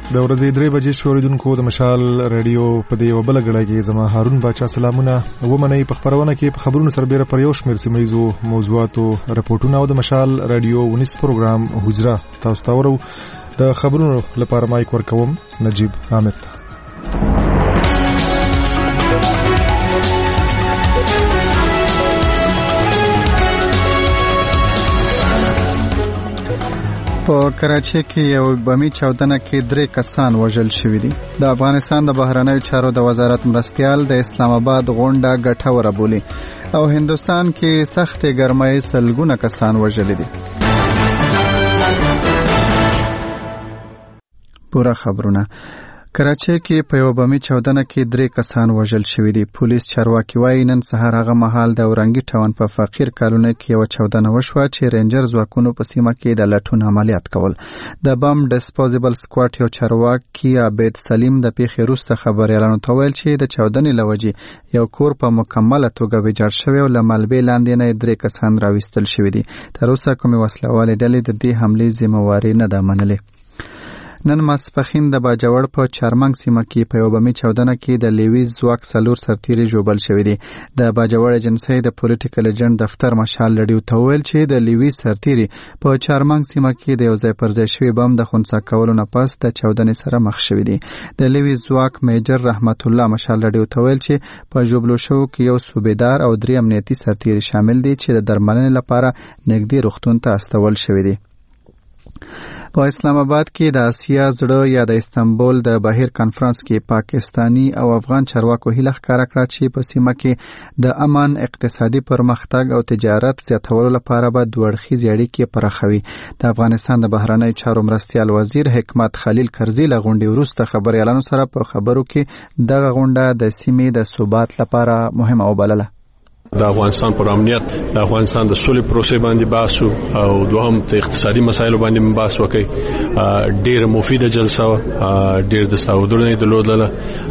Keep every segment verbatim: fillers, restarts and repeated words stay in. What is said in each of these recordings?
د ورځې درې بجې شوریدونکو د مشال رادیو په دې یو بل غړی کې زما هارون باچا سلامونه ومنئ. په خبرونه کې په خبرونو سربېره پر یو شمېر سیمه ییزو موضوعاتو رپورټونه او د مشال رادیو ونیس پروګرام حجره تاسو ته ورو. د خبرونو لپاره مایک ورکوم نجیب حامد. په کراچۍ کې یو بمي چاودنه کې درې کسان وژل شوي دي. د افغانستان د بهرنیو چارو د وزارت مرستیال د اسلام آباد غونډه ګټوره بولي او هندوستان کې سختې ګرمۍ سلګونه کسان وژلي دي. پوره خبرونه. کراچۍ کې په یو بمي چاودنه کې درې کسان وژل شوي دي. پولیس چارواکي وایي نن سهار هغه مهال د اورنګي ټاون په فقیر کالونۍ کې یو چاودنه وشوه چې رینجر ځواکونو په سیمه کې د لټون عملیات کول. د بم ډسپوزیبل سکواډ یو چارواکي عبید سلیم د پیښې وروسته خبریالانو ته ویل چې د چاودنې له وجې یو کور په مکمله توګه ویجاړ شوی او له ملبې لاندې نه درې کسان راویستل شوي دي. تر اوسه کومې وسلوالې ډلې د دې حملې ذمہواري نه ده منلې. نن ماسپښین د باجوړ په چارمنګ سیمه کې په یو بمي چاودنه کې د لیویز ځواک څلور سرتیري ژوبل شوي دي. د باجوړ ایجنسۍ د پولیټیکل ایجنټ دفتر مشال لډیو ته ویل چې د لیویز سرتیري په چارمنګ سیمه کې د یو ځای پر ځای شوي بم د خنثی کولو نه پس د چاودنې سره مخ شوي دي. د لیویز ځواک میجر رحمت الله مشال لډیو ته ویل چې په ژوبلو شوو کې یو صوبیدار او درې امنیتي سرتیري شامل دي چې د درملنې لپاره نږدې روغتون ته استول شوي دي. په اسلام آباد کې د آسیا زړه یا د استانبول د بهیر کانفرنس کې پاکستانی او افغان چارواکو هیله ښکاره کړه چې په سیمه کې د امن، اقتصادي پرمختګ او تجارت زیاتولو لپاره به دوه اړخیزې اړیکې پراخوي. د افغانستان د بهرنیو چارو مرستیال وزیر حکمت خلیل کرزي له غونډې وروسته خبریالانو سره په خبرو کې دغه غونډه د سیمې د ثبات لپاره مهمه وبلله. د افغانستان پر امنیت، د افغانستان د سولې پروسې باندې بحث او دوهم د اقتصادي مسایلو باندې بحث وکړي. ډېر مفیده جلسه و، ډېر د سعودونه درلودله.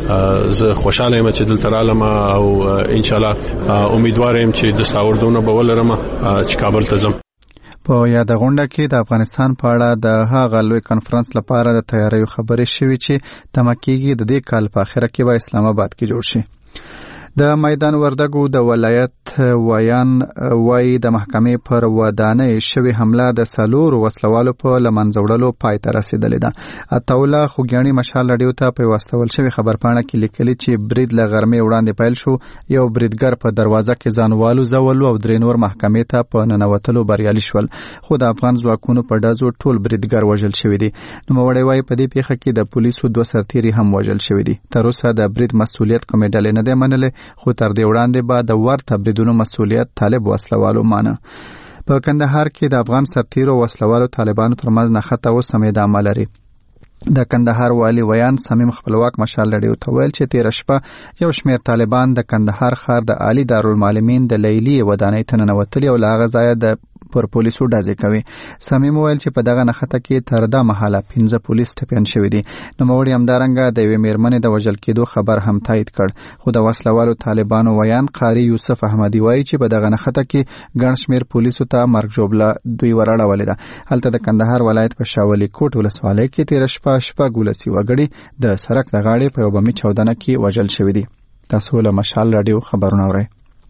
زه خوشاله یم چې دلته رالم او ان شاء الله امیدوار یم چې د سعودونه به ولرم چې کابل ته ځم. په یاد غونډه کې د افغانستان په اړه د هغه لوی کانفرنس لپاره د تیاریو خبرې شوې چې تمه کېږي د دې کال په اخره کې به اسلام آباد کې جوړ شي. د میدان وردګو د ولایت ویان وای د محکمې پر ودانۍ شوی حمله د سالور وسلوالو په لمنځوړلو پای ته رسیدلې ده. عطاوله خوګیانی مشال لډیو ته په واستول شوی خبرپاڼه کې لیکلي چې برید له غرمې وړاندې پیل شو. یو بریدګر په دروازه کې ځانوالو زولو او درې نور محکمې ته په ننوتلو بریالي شول. خو د افغان ځواکونو په ډزو ټول بریدګر وژل شوی دي. نوموړی وای په دې پیښه کې د پولیسو دوه سرتیري هم وژل شوی دي. تر اوسه د برید مسؤلیت کومې ډلې نه دی منلې، خو تر دې وړاندې به د ورته بریدونو مسؤلیت طالب وسلوالو مانه. په کندهار کې د افغان سرتیرو وسلوالو طالبانو ترمنځ نښته اوس هم ادامه لري. د کندهار والی ویان صمیم خپلواک مشال لډیو ته ویل چې تېره شپه یو شمېر طالبان د کندهار ښار د عالي دارالمعلمین د لیلي ودانۍ ته ننوتلي او له هغه ځایه د پر پولیسو ډزې کوي. صمیم ویل چې په دغه نښته کې تر دا مهاله پنځه پولیس ټپیان شوي دي. نوموړي همدارنګه د یوې میرمنې د وژل کېدو خبر هم تایید کړ. خو د وسلوالو طالبانو ویان قاري یوسف احمدي وایي چې په دغه نښته کې ګڼ شمېر پولیسو ته مرګ ژوبله دوی وراړولې ده. هلته د کندهار ولایت په شاولي کوټ ولسوالۍ کې تېره شپه شپږ ولسي وګړي د سړک د غاړې په یو بمي چاودنه کې وژل شوي دي. تاسو له مشال راډیو خبرونه اورئ.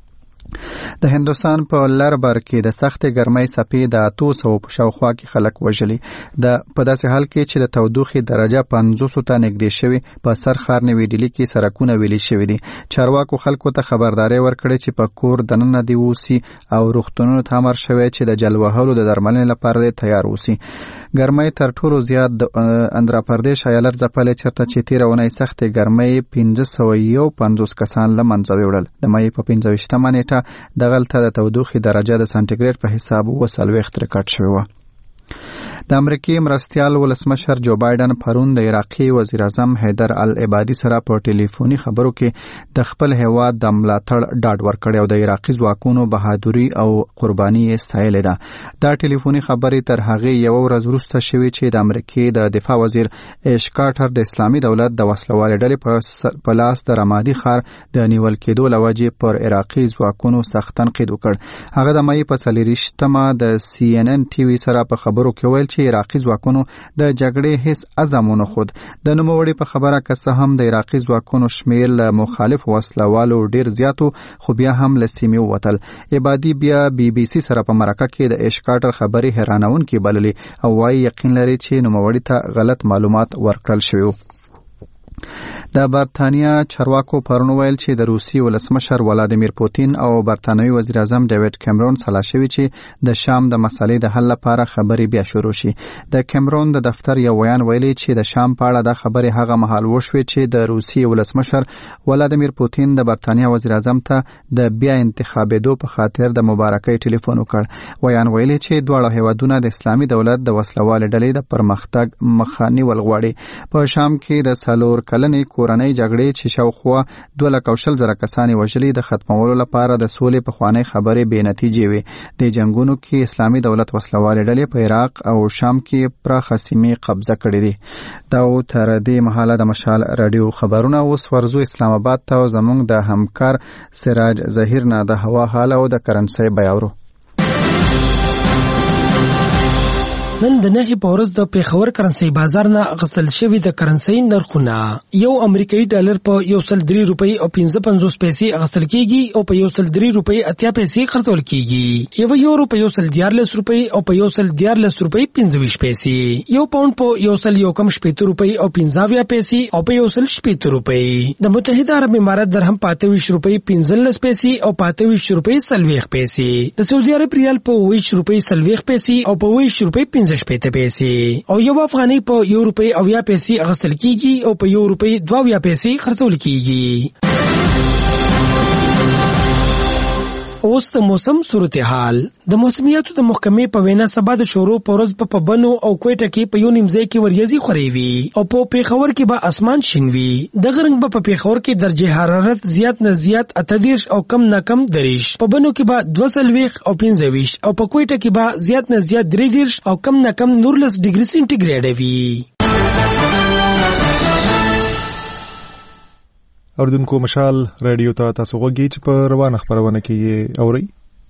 د هندوستان په لربر کې د سختې ګرمۍ څپې د اتو سوو په شاوخوا کې خلک وژلي. د په داسې حال کې چې د تودوخې درجه پنځوسو ته نږدې شوې، په سر ښار نوي ډیلي کې سړکونه ویلي شوي دي. چارواکو خلکو ته خبرداری ورکړې چې په کور دننه دې اوسي او روغتونونو ته امر شوی چې د جل وهلو د درملنې لپاره تیار اوسي. ګرمۍ تر ټولو زیات د اندرا پردیش ایالت ځپلې چېرته چې تېره اونۍ سختې ګرمۍ پنځه سوه یو پنځوس کسان له منځه ویوړل. د مۍ په پنځه ویشتمه نیټه دغلته د تودوخې درجه د سانټیګریډ په حساب اوه څلوېښت ریکارډ شوې وه. د امریکای مرستیال ولسمشر جو بایدن پرون د عراقي وزیر اعظم حیدر العبادي سره په ټلیفوني خبرو کې د خپل هیواد د ملاتړ ډاډ ورکړی او د عراقي ځواکونو بهادوري او قرباني یې ستایلې ده. دا ټلیفوني خبرې تر هغې یوه ورځ وروسته شوې چې د امریکای د دفاع وزیر ایش کارټر د اسلامي دولت د وسلوالې ډلې په لاس د رمادي ښار د نیول کېدو له وجې پر عراقي ځواکونو سخت تنقید وکړ. هغه د مۍ په څلېرویشتمه د سی ان ان ټي وي سره په خبرو کې ویل چې چې عراقي ځواکونو د جګړې هیڅ عزم ونه خود. د نوموړي په خبره که څه هم د عراقي ځواکونو شمېر له مخالف وسلوالو ډیر زیاتو خو بیا هم له سیمې ووتل. عبادي بیا بي بي سي سره په مرکه کې د اشکاټر خبرې حیرانونکې بللې او وايي یقین لري چې نوموړي ته غلط معلومات ورکړل شوي. د برتانیا چارواکو پرون ویل چې د روسي ولسمشر ولادیمیر پوتین او برتانوي وزیر اعظم ډیوډ کیمرون سلا شوي چې د شام د مسلې د حل لپاره خبرې بیا شروع شي. د کیمرون د دفتر یو بیان ویلي چې د شام په اړه د خبرې هغه مهال وشوي چې د روسي ولسمشر ولادیمیر پوتین د برتانیا وزیر اعظم ته د بیا انتخابېدو په خاطر د مبارکۍ ټلیفون وکړ. بیان ویلي چې دواړه هیوادونه د اسلامي دولت د وسلوال ډلې د پرمختګ مخه نیول غواړي. په شام کې د څلور کلنې کورنۍ جګړې چې شاوخوا دوه لکه شل زره کسان وژلي د ختمولو لپاره د سولې پخوانۍ خبرې بې نتیجې وي. د جنګونو کې اسلامي دولت وسلوالې ډلې په عراق او شام کې پراخه سیمې قبضه کړې دي. دا تر دې مهاله د مشال رادیو خبرونه. اوس ورزو اسلام آباد ته زموږ د همکار سراج ظهیر نه د هوا حال او د کرنسۍ بیاورو. نن د نهي په ورځ د پیښور کرنسي بازار نه اخیستل شوی د کرنسي نرخونه یو امریکایي ډالر په یو سل درې روپۍ او پنځه پنځوس پیسې اخیستل کیږي او په یو سل درې روپۍ اتیا پیسې خرڅول کیږي. یو یورو په یو سل دیارلس روپۍ او په یو سل دیارلس روپۍ پنځه ویشت پیسې. یو پاوند په یو سل یو کم شپېته روپۍ او پنځه اویا پیسې او په یو سل شپېته روپۍ. د متحده عرب امارات درهم په اته ویشت روپۍ پنځلس پیسې او په اته ویشت روپۍ څلوېښت پیسې. د سعودي عرب ریال په اوه ویشت روپۍ څلوېښت پیسې او په اوه ویشت روپۍ پنځه شپېته پیسې. او یو افغانۍ په یو روپۍ اویا پیسې اخیستل کیږي او په یو روپۍ دوه اویا پیسې خرڅول کیږي. اوس د موسم صورتحال. د موسمیاتو د محکمې په وینا سبا د شورو په ورځ په پبنو او کوټه کې په یو نیمځای کې وریځي خوري وي او په پیښور کې به اسمان شین وي. د غرنګ په پیښور کې درجه حرارت زیات نه زیات اتدیش او کم نه کم دریش. په بنو کې به دوه سلويخ او پنځه ویش او په کوټه کې به زیات نه زیات درې دیش او کم نه کم نورلس ډیګري سنټیګریډ وي. اوردونکو مشال رادیو ته تاسو غوږی چې په روانه خبرونه کې اوري.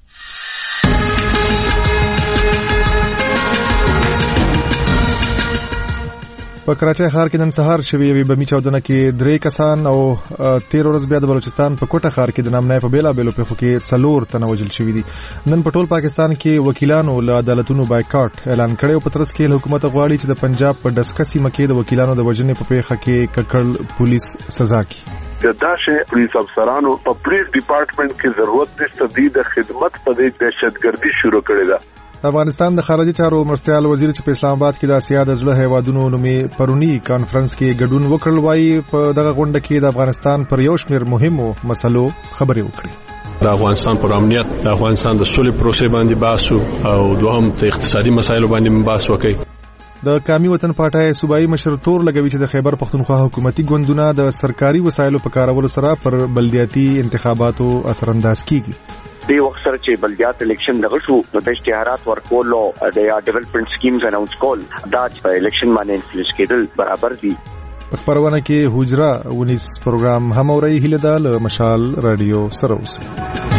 په کراچۍ ښار کې نن سهار شوې یوې بمي چاودنه کې درې کسان او تیر ورځ بیا د بلوچستان په کوټه ښار کې د نامنای په بیلا بیلو پیښو کې څلور تنه وژل شوي دي. نن په ټول پاکستان کې وکیلانو له عدالتونو بایکاټ اعلان کړی او په ترڅ کې حکومت غواړي چې د پنجاب په ډسکه سیمه کې د وکیلانو د وژنې په پیښه کې ککړ پولیس سزا کړي. داسې پولیس افسرانو په پولیس ډپارټمنټ کې ضرورت نشته دی د خدمت په دې دهشتګردي شروع کړې ده. افغانستان د خارجي چارو مرستيال وزیر چې په اسلام آباد کې د اسیا د زړه هیوادونو نومي پرونی کانفرنس کې ګډون وکړل وایي په دغه غونډه کې د افغانستان پر یو شمېر مهمو مسلو خبرې وکړي. د افغانستان پر امنیت، د افغانستان د سولې پروسې باندې بحث او دوهم د اقتصادي مسایلو باندې بحث وکړي. د قومي وطن پارټای صوبایي مشر تور لګوي چې د خیبر پختونخوا حکومتي ګوندونه د سرکاري وسایلو په کارولو سره پر بلدیاتي انتخاباتو اثر انداز کیږي. دی وخت سره چې بلدیات الیکشن دغه شو نو د اشتهارات ورکول او د ډیولپمنٹ سکیمز اناونس کول دا په الیکشن باندې انفلوئنس کېدل برابر دي. په خبرونه کې حجره ونیس پروګرام هم اوري هله د مشال رادیو سره اوسه.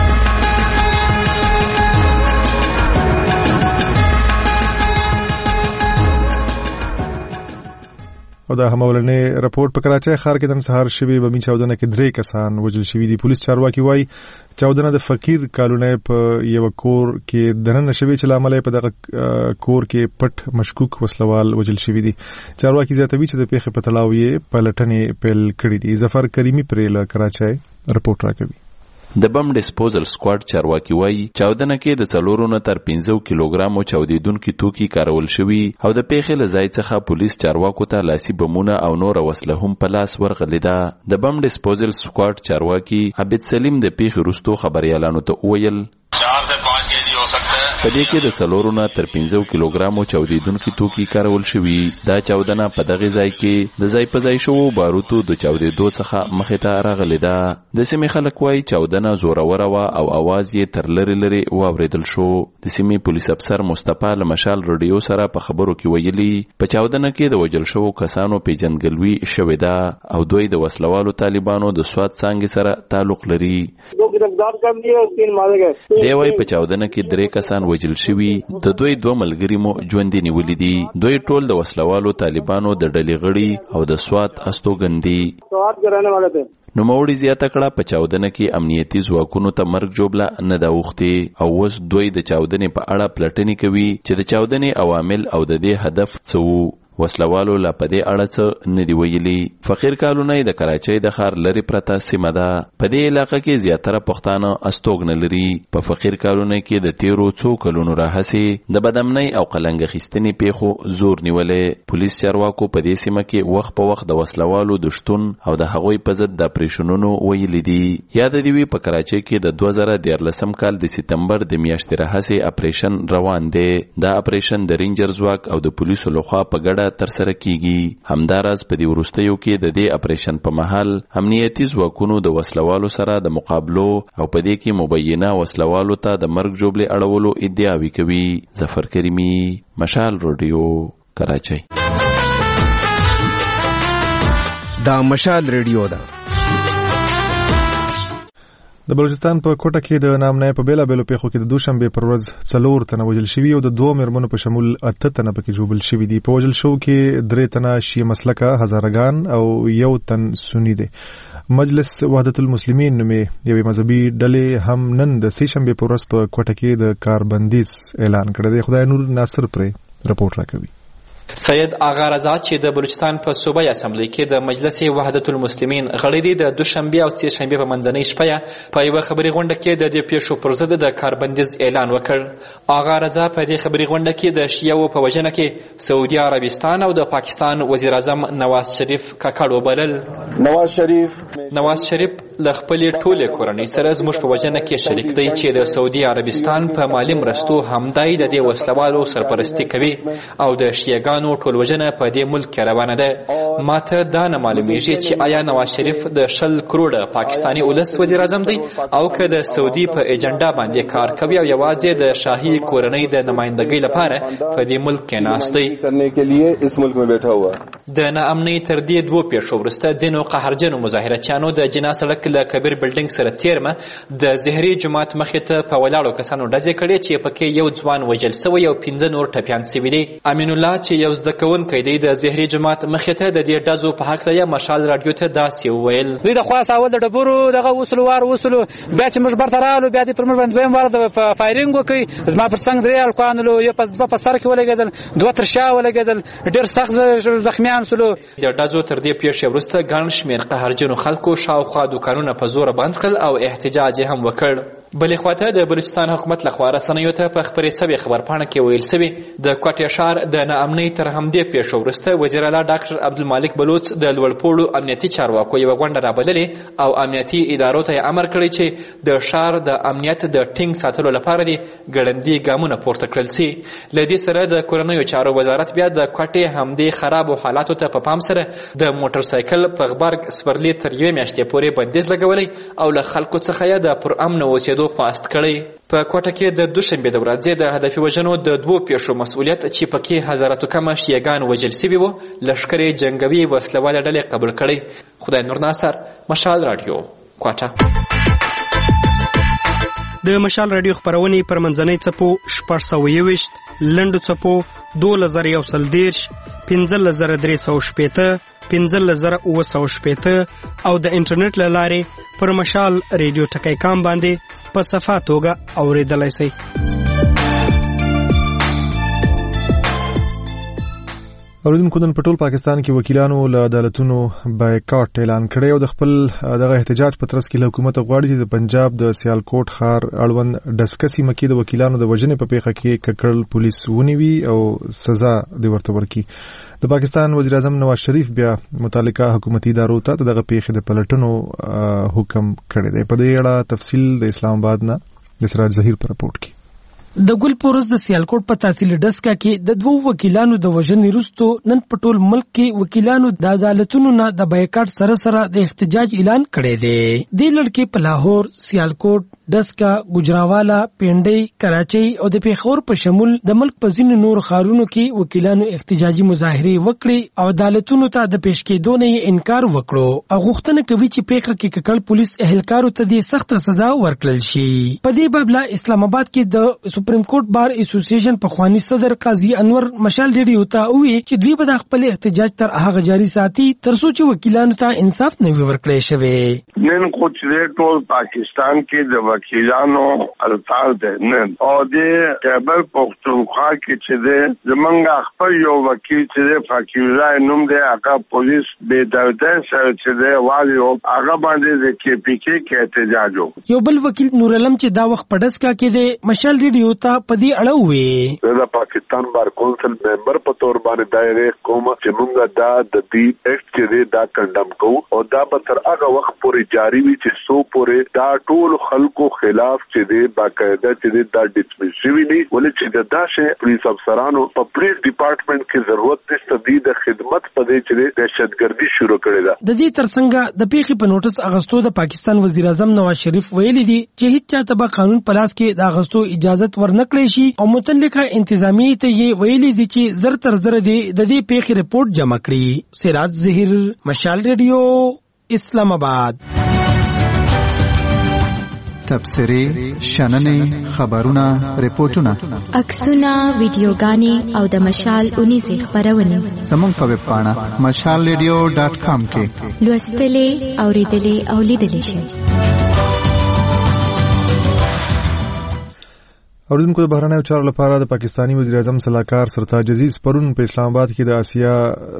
او دا همولنې راپورټ په کراچۍ ښار کې نن سهار شوی بمي چاودنه کې درې کسان وژل شوي دي. پولیس چارواکي وایي چاودنه د فقیر کالونۍ په یو کور کې دننه شوی چې لامل په دغه کور کې پټ مشکوک وسلوال وژل شوي دي. چارواکي زیاتوي چې د پیښې په تړاو یې پلټنې پیل کړې دي. ظفر کریمی پرې له کراچۍ رپورټ راکوي. د بم ډیسپوزل سکواډ چارواکي وایي چاودنه کې د څلورو نه تر پنځه کیلوګرامو چاودیدونکي توکي کارول شوي او د پیښې له ځای څخه پولیس چارواکو ته لاسي بمونه او نور وسله هم په لاس ورغلې ده. د بم ډیسپوزل سکواډ چارواکي عبد سلیم د پیښې وروسته خبريالانو ته وویل په دې کې د څلورو نه تر پنځه کیلوګرامو چاودیدونکي توکي کارول شوي. دا چاودنه په دغه ځای کې د ځای په ځای شوو باروتو د چاودېدو څخه مخې ته راغلې ده. د سیمې خلک وایي چاودنه زوروره وه او اواز یې تر لرې لرې واورېدل شو. د سیمې پولیس افسر مصطفی له مشال رادیو سره په خبرو کې ویلي په چاودنه کې د وژل شوو کسانو پیژندګلوي شوې ده او دوی د وسلوالو طالبانو د سوات څانګې سره تعلق لري. دی وایي په چاودنه کې درې درې کسان وژل شوي، د دوی دوه ملګري مو ژوندي نیولي دي. دوی ټول د وسلوالو طالبانو د ډلې غړي او د سوات استوګن دي. نوموړي زیاته کړه په چاودنه کې امنیتي ځواکونو ته مرګ جوړه نه دا وختي او اوس دوی د چاودنې په اړه پلټنې کوي چې د چاودنې عوامل او د دې هدف څه وو. وسلوالو لا په دې اړه څه نه دی ویلي. فقیر کالونی د کراچۍ د ښار لري پرته سیمه ده. په دې علاقه کې زیاتره پښتانه استوګنه لري. په فقیر کالونی کې د تیرو څو کلونو راهیسې د بدامنۍ او قلنګ اخیستنې پیښو زور نیولې. پولیس چارواکو په دې سیمه کې وخت په وخت د وسلوالو د شتون او د هغوی په ضد د اپریشنونو ویلي دي. یاد دی وی په کراچۍ کې د دوه زره دیارلسم کال د سپتمبر د میاشتې راهیسې اپریشن روان دی. دا اپریشن د رینجر ځواک او د پولیسو لخوا په ګډه تر سره کیږي. همداراز په دې وروستیو کې د دې اپریشن په محل امنیتي ځواکونو د وسلوالو سره د مقابلو او په دې کې مبینه وسلوالو ته د مرګ ژوبلې اړولو ادعاوې کوي. ظفر کریمی، مشال رادیو، کراچۍ. دا مشال رادیو ده. د بلوچستان په کوټه کې د نامنای په بیلا بیلو پیښو کې د دوشنبه پر ورځ څلور تنه وژل شوي او د دوه مېرمنو په شمول اته تنه پکې ژوبل شوي دي. په وژل شو کې درې تنه شیعه مسلکه هزارګان او یو تن سنی دي. مجلس وحدت المسلمین نومې یوې مذهبي ډلې هم نن د سې شنبې پر ورځ په کوټه کې د کاربندیز اعلان کړی دی. خدای نور ناصر پرې رپورټ راکوي. سید آغا رضا چې د بلوچستان په صوبایي اسمبلی کې د مجلس وحدت المسلمین غړی دی، د دوشنبه او سې شنبه په منځنۍ شپه په یوه خبري غونډه کې د دې پیښو پر ضد د کاربندیز اعلان وکړ. آغا رضا په دې خبري غونډه کې د شیعو په وژنه کې سعودي عربستان او د پاکستان وزیر اعظم نواز شریف کاکړ وبلل. نواز شریف نواز شریف له خپلې ټولې کورنۍ سره زموږ په وژنه کې شریک دی چې د سعودي عربستان په مالي مرستو همدای د دې وسلوالو سرپرستی کوي او د شیعه نو ټول وژنه په دې ملک کې روانه ده. ماته دا نه معلومیږي چې آیا نواز شریف د شل کروڑه پاکستانی ولس وزیر اعظم دی او که د سعودي په ایجنډا باندې کار کوي او یوازې د شاهي کورنۍ د نمائندګۍ لپاره په دې ملک کې ناست دی. د ناامنۍ تر دې دوه پیښو وروسته ځینو قهرجنو مظاهرچیانو د جنا سړک له کبیر بلډینګ سره څیرمه د زهري جومات مخې ته په ولاړو کسانو ډزې کړې چې پکې یو ځوان وژل سوی او پنځه نور ټپیان سوي دي. امین الله چې یو زده کوونکی دی د زهري جومات مخې ته د دې ډزو په هکله یې مشال راډیو ته داسې وویل. دوی د خوا ساول د ډبرو دغه وسلو وار وسلو بیا چې موږ برته راغلو بیا دې پر موږ باندې دویم وار د فایرینګ وکړي. زما پر څنګ درې هلکان ولو، یو دوه په سر کې ولګېدل، دوه تر شا ولګېدل، ډېر سخت زخمیان سولو. د ډزو تر دې پیښې وروسته ګڼ شمېر قهرجنو خلکو شاوخوا دوکانونه په زوره بند کړل او احتجاج هم وکړ. بلې خواته د بلوچستان حکومت لخوا رسنیو ته په خپرې سوې خبرپاڼه کې ویل سوي د کوټې ښار د ناامنۍ تر همدې پیښو وروسته وزیر اعلی ډاکټر عبدالمالک بلوچ د لوړپوړو امنیتي چارواکو یوه غونډه رابللې او امنیتي ادارو ته یې امر کړی چې د ښار د امنیت د ټینګ ساتلو لپاره دې ګړندي ګامونه پورته کړل سي. له دې سره د کورنیو چارو وزارت بیا د کوټې همدې خرابو حالاتو ته په پام سره د موټر سایکل په غبرګ سپرلي تر یوې میاشتې پورې بندیز لګولی او له خلکو څخه یې د پرامن اوسېدو خواست کړی. په کوټه کې د دوشنبې د ورځې د هدفي وژنو د دوو پیښو مسؤلیت چې پکې هزاراتو کمه شیعګان وژل سوي وو لښکرې جنګوي وسلواله ډلې قبول کړی. خدای نور ناصر، مشال راډیو، کوټه. د مشال راډیو خپرونې پر منځنۍ څپو شپږ سوه یوویشت، لنډو څپو دولس زره یو سل دېرش، پنځلس زره درې سوه شپېته، پنځلس زره اووه سوه شپېته او د انټرنیټ له لارې پر مشال ریډیو ټکی کام باندې په صفا توګه اورېدلی شئ. اوریدونکو نن په ټول پاکستان کې وکیلانو له عدالتونو بایکاټ اعلان کړی او د خپل دغه احتجاج په ترڅ کې له حکومت غواړي چې د پنجاب د سیالکوټ ښار اړوند ډسکه سیمه کې د وکیلانو د وژنې په پیښه کې ککړ پولیس ونیوي او سزا دې ورته ورکړي. د پاکستان وزیر اعظم نواز شریف بیا متعلقه حکومتي ادارو ته دغه پیښې د پلټنو حکم کړی دی. په دې اړه تفصیل د اسلام آباد نه د سراج ظهیر په رپورټ کې. د ګل پورس د سیالکوټ په تحصیل ډسکا کې د دوو وکیلانو د وژنې وروسته نن په ټول ملک کې وکیلانو د عدالتونو نه د بایکاټ سره سره د احتجاج اعلان کړی دی. د لړکې په لاهور، سیالکوټ، ډسکا، ګجراوالا، پینډۍ، کراچۍ او د پیښور په شمول د ملک په ځینو نور ښارونو کې وکیلانو احتجاجي مظاهرې وکړې او عدالتونو ته د پیش کېدو نه انکار وکړو او غوښتنه کوي چې پیښه کې ککړ پولیس اهلکارو ته د سخت سزا ورکړل شي. په دې باب اسلام آباد کې د سپریم کورټ بار اسوسییشن په خواني صدر قاضي انور مشال ریډیو ته وی چې دوی به د خپل احتجاج تر هغه جاري ساتي تر څو چې وکیلانو ته انصاف نه وي ورکړی شوی. نن خو چې ټول پاکستان کې د وکیلانو هړتال دی نن او د خیبر پختونخوا کې چې د زمونږ خپل یو وکیل چې د فقیر الله نوم دی هغه پولیس بې دردۍ سره چې دی والیو هغه باندې د کې پی کې کې احتجاج وکړ. یو بل وکیل نور علم چې دا وخت په ډسکا کې د مشال ریډیو ته په دې اړه وی د پاکستان بار کونسل ممبر په تور باندې دایره کوم چې موږ دا د دې ایکټ چې دا کنډم کوو او دا به تر هغه وخت پورې جاری وي چې سو پورې دا ټول خلکو خلاف چې دی باقاعده چې دا ډسمس شوی نه ولې چې دا داسې پولیس افسرانو په پولیس ډپارټمنټ کې ضرورت نشته دی د خدمت په دې چې دهشتګردي شروع کړې ده. د دې ترڅنګ د پیښې په نوټس اغستو د پاکستان وزیر اعظم نواز شریف ویلي دي چې هیڅ چاته به قانون په لاس کې د اغستو اجازه ورنکړي شي او متعلقه انتظامیه ته یې ویلي دي چې زر تر زر دي د دې پیښې رپورټ جمع کړي. سراج ظهیر، مشال ریډیو، اسلام آباد. تبصرې، شننې، خبرونه، ریپورتونه، عکسونه، ویډیوګانې او د مشال اونیزې خپرونې زموږ په ویب پاڼه مشال ریډیو ډاټ کام کې لوستلې، اورېدلې او لیدلې شئ. اوریدونکو د بهرنیو چارو لپاره د پاکستانی وزیر اعظم صلاحکار سرتاج عزیز پرون په اسلام آباد کې د آسیا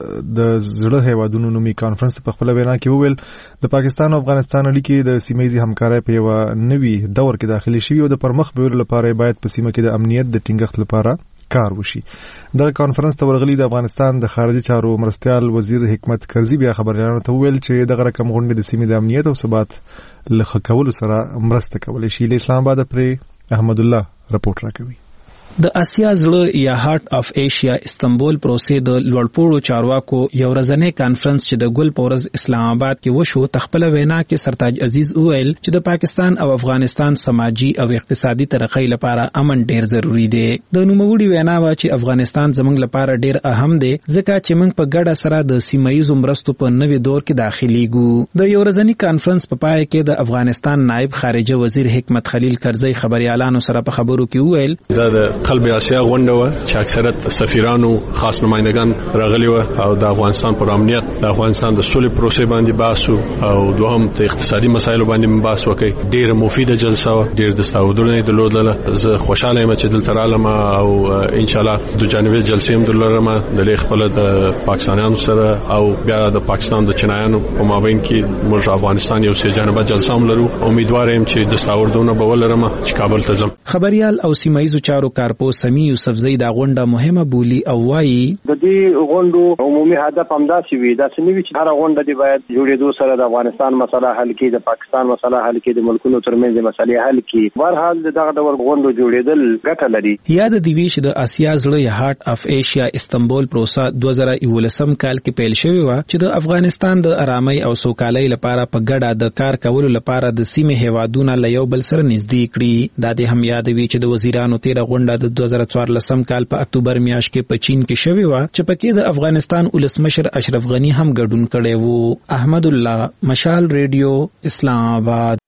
د زړه هیوادونو نومي کانفرنس په خپل وینا کې وویل د پاکستان او افغانستان اړیکې د سیمه‌ییزې همکارۍ په یو نوي دور کې داخلي شوي او د پرمخ بیولو لپاره باید په سیمه کې د امنیت د ټینګښت لپاره کار وشي. د کانفرنس ته ورغلي د افغانستان د خارجي چارو مرستيال وزیر حکمت کرزي بیا خبريالانو ته وویل چې دغه رقم غونډې د سیمې د امنیت او ثبات لخوا کولو سره مرسته کولی شي. له اسلام آباد پرې احمد الله رپورټ راکوي. د آسیا زړه یا هارت اف ایشیا استنبول پروسې د لوړپوړو چارواکو یو ورځنی کانفرنس چې د ګل پورز اسلام آباد کې وشو تخپل وینا کې سرتاج عزیز وویل چې د پاکستان او افغانستان سماجی او اقتصادي ترقۍ لپاره امن ډیر ضروری دی. د نوموړي وینا وا چې افغانستان زموږ لپاره ډیر اهم دی ځکه چې موږ په ګډه سره د سیمه‌ییزو مرستو په نوي دور کې داخليږو. د یو ورځنی کانفرنس په پای کې د افغانستان نائب خارجه وزیر حکمت خلیل کرزی خبريالانو سره په خبرو کې وویل دا د قلب آسیا غونډه و چې اکثریت سفیرانو خاص نمائندگان راغلي و او د افغانستان پر امنیت د افغانستان د سولې پروسې باندې باسو او دوهم د اقتصادي مسایلو باندې بحث وکړي. ډیره مفیده جلسه و، ډیر د سعودونو د لودله. زه خوشاله یم چې دلته رالم او ان شاء الله د جانبي جلسې هم دلرم د خپل د پاکستانیانو سره او بیا د پاکستان د چینایانو په مابین کې موږ افغانستان یو سه جانبه جلسه هم لرو. امیدوار یم چې د سعودونو به ولرم چې کابل ته ځم. خبريال او سیمه‌ییزو چارو کارپوس سمی یوسفزئی دا غونډه مهمه بولی او وایي د دې غونډو عمومي هدف همداسې وي دا سنوي چې هر غونډه دی باید جوړېدو سره د افغانستان مسله حل کړي، د پاکستان مسله حل کړي، د ملکونو ترمنځ مسلې حل کړي. بهر حال دغه ډول غونډو جوړېدل ګټه لري. یاد دی وی چې د آسیا زړه یا هارت اف ایشیا استنبول پروسه دوه زره یولسم کال کې پیل شوې و چې د افغانستان د آرامۍ او سوکالۍ لپاره په ګډه د کار کولو لپاره د سیمې هیوادونو له یو بل سره نږدې کړي. دا د هم یاد وی چې د وزیرانو تیر غونډه د دوه زره څوارلسم کال په اکتوبر میاشت کې په چین کې شوې و چې پکې د افغانستان ولسمشر اشرف غنی هم ګډون کړی وو. احمد الله، مشال ریډیو، اسلام آباد.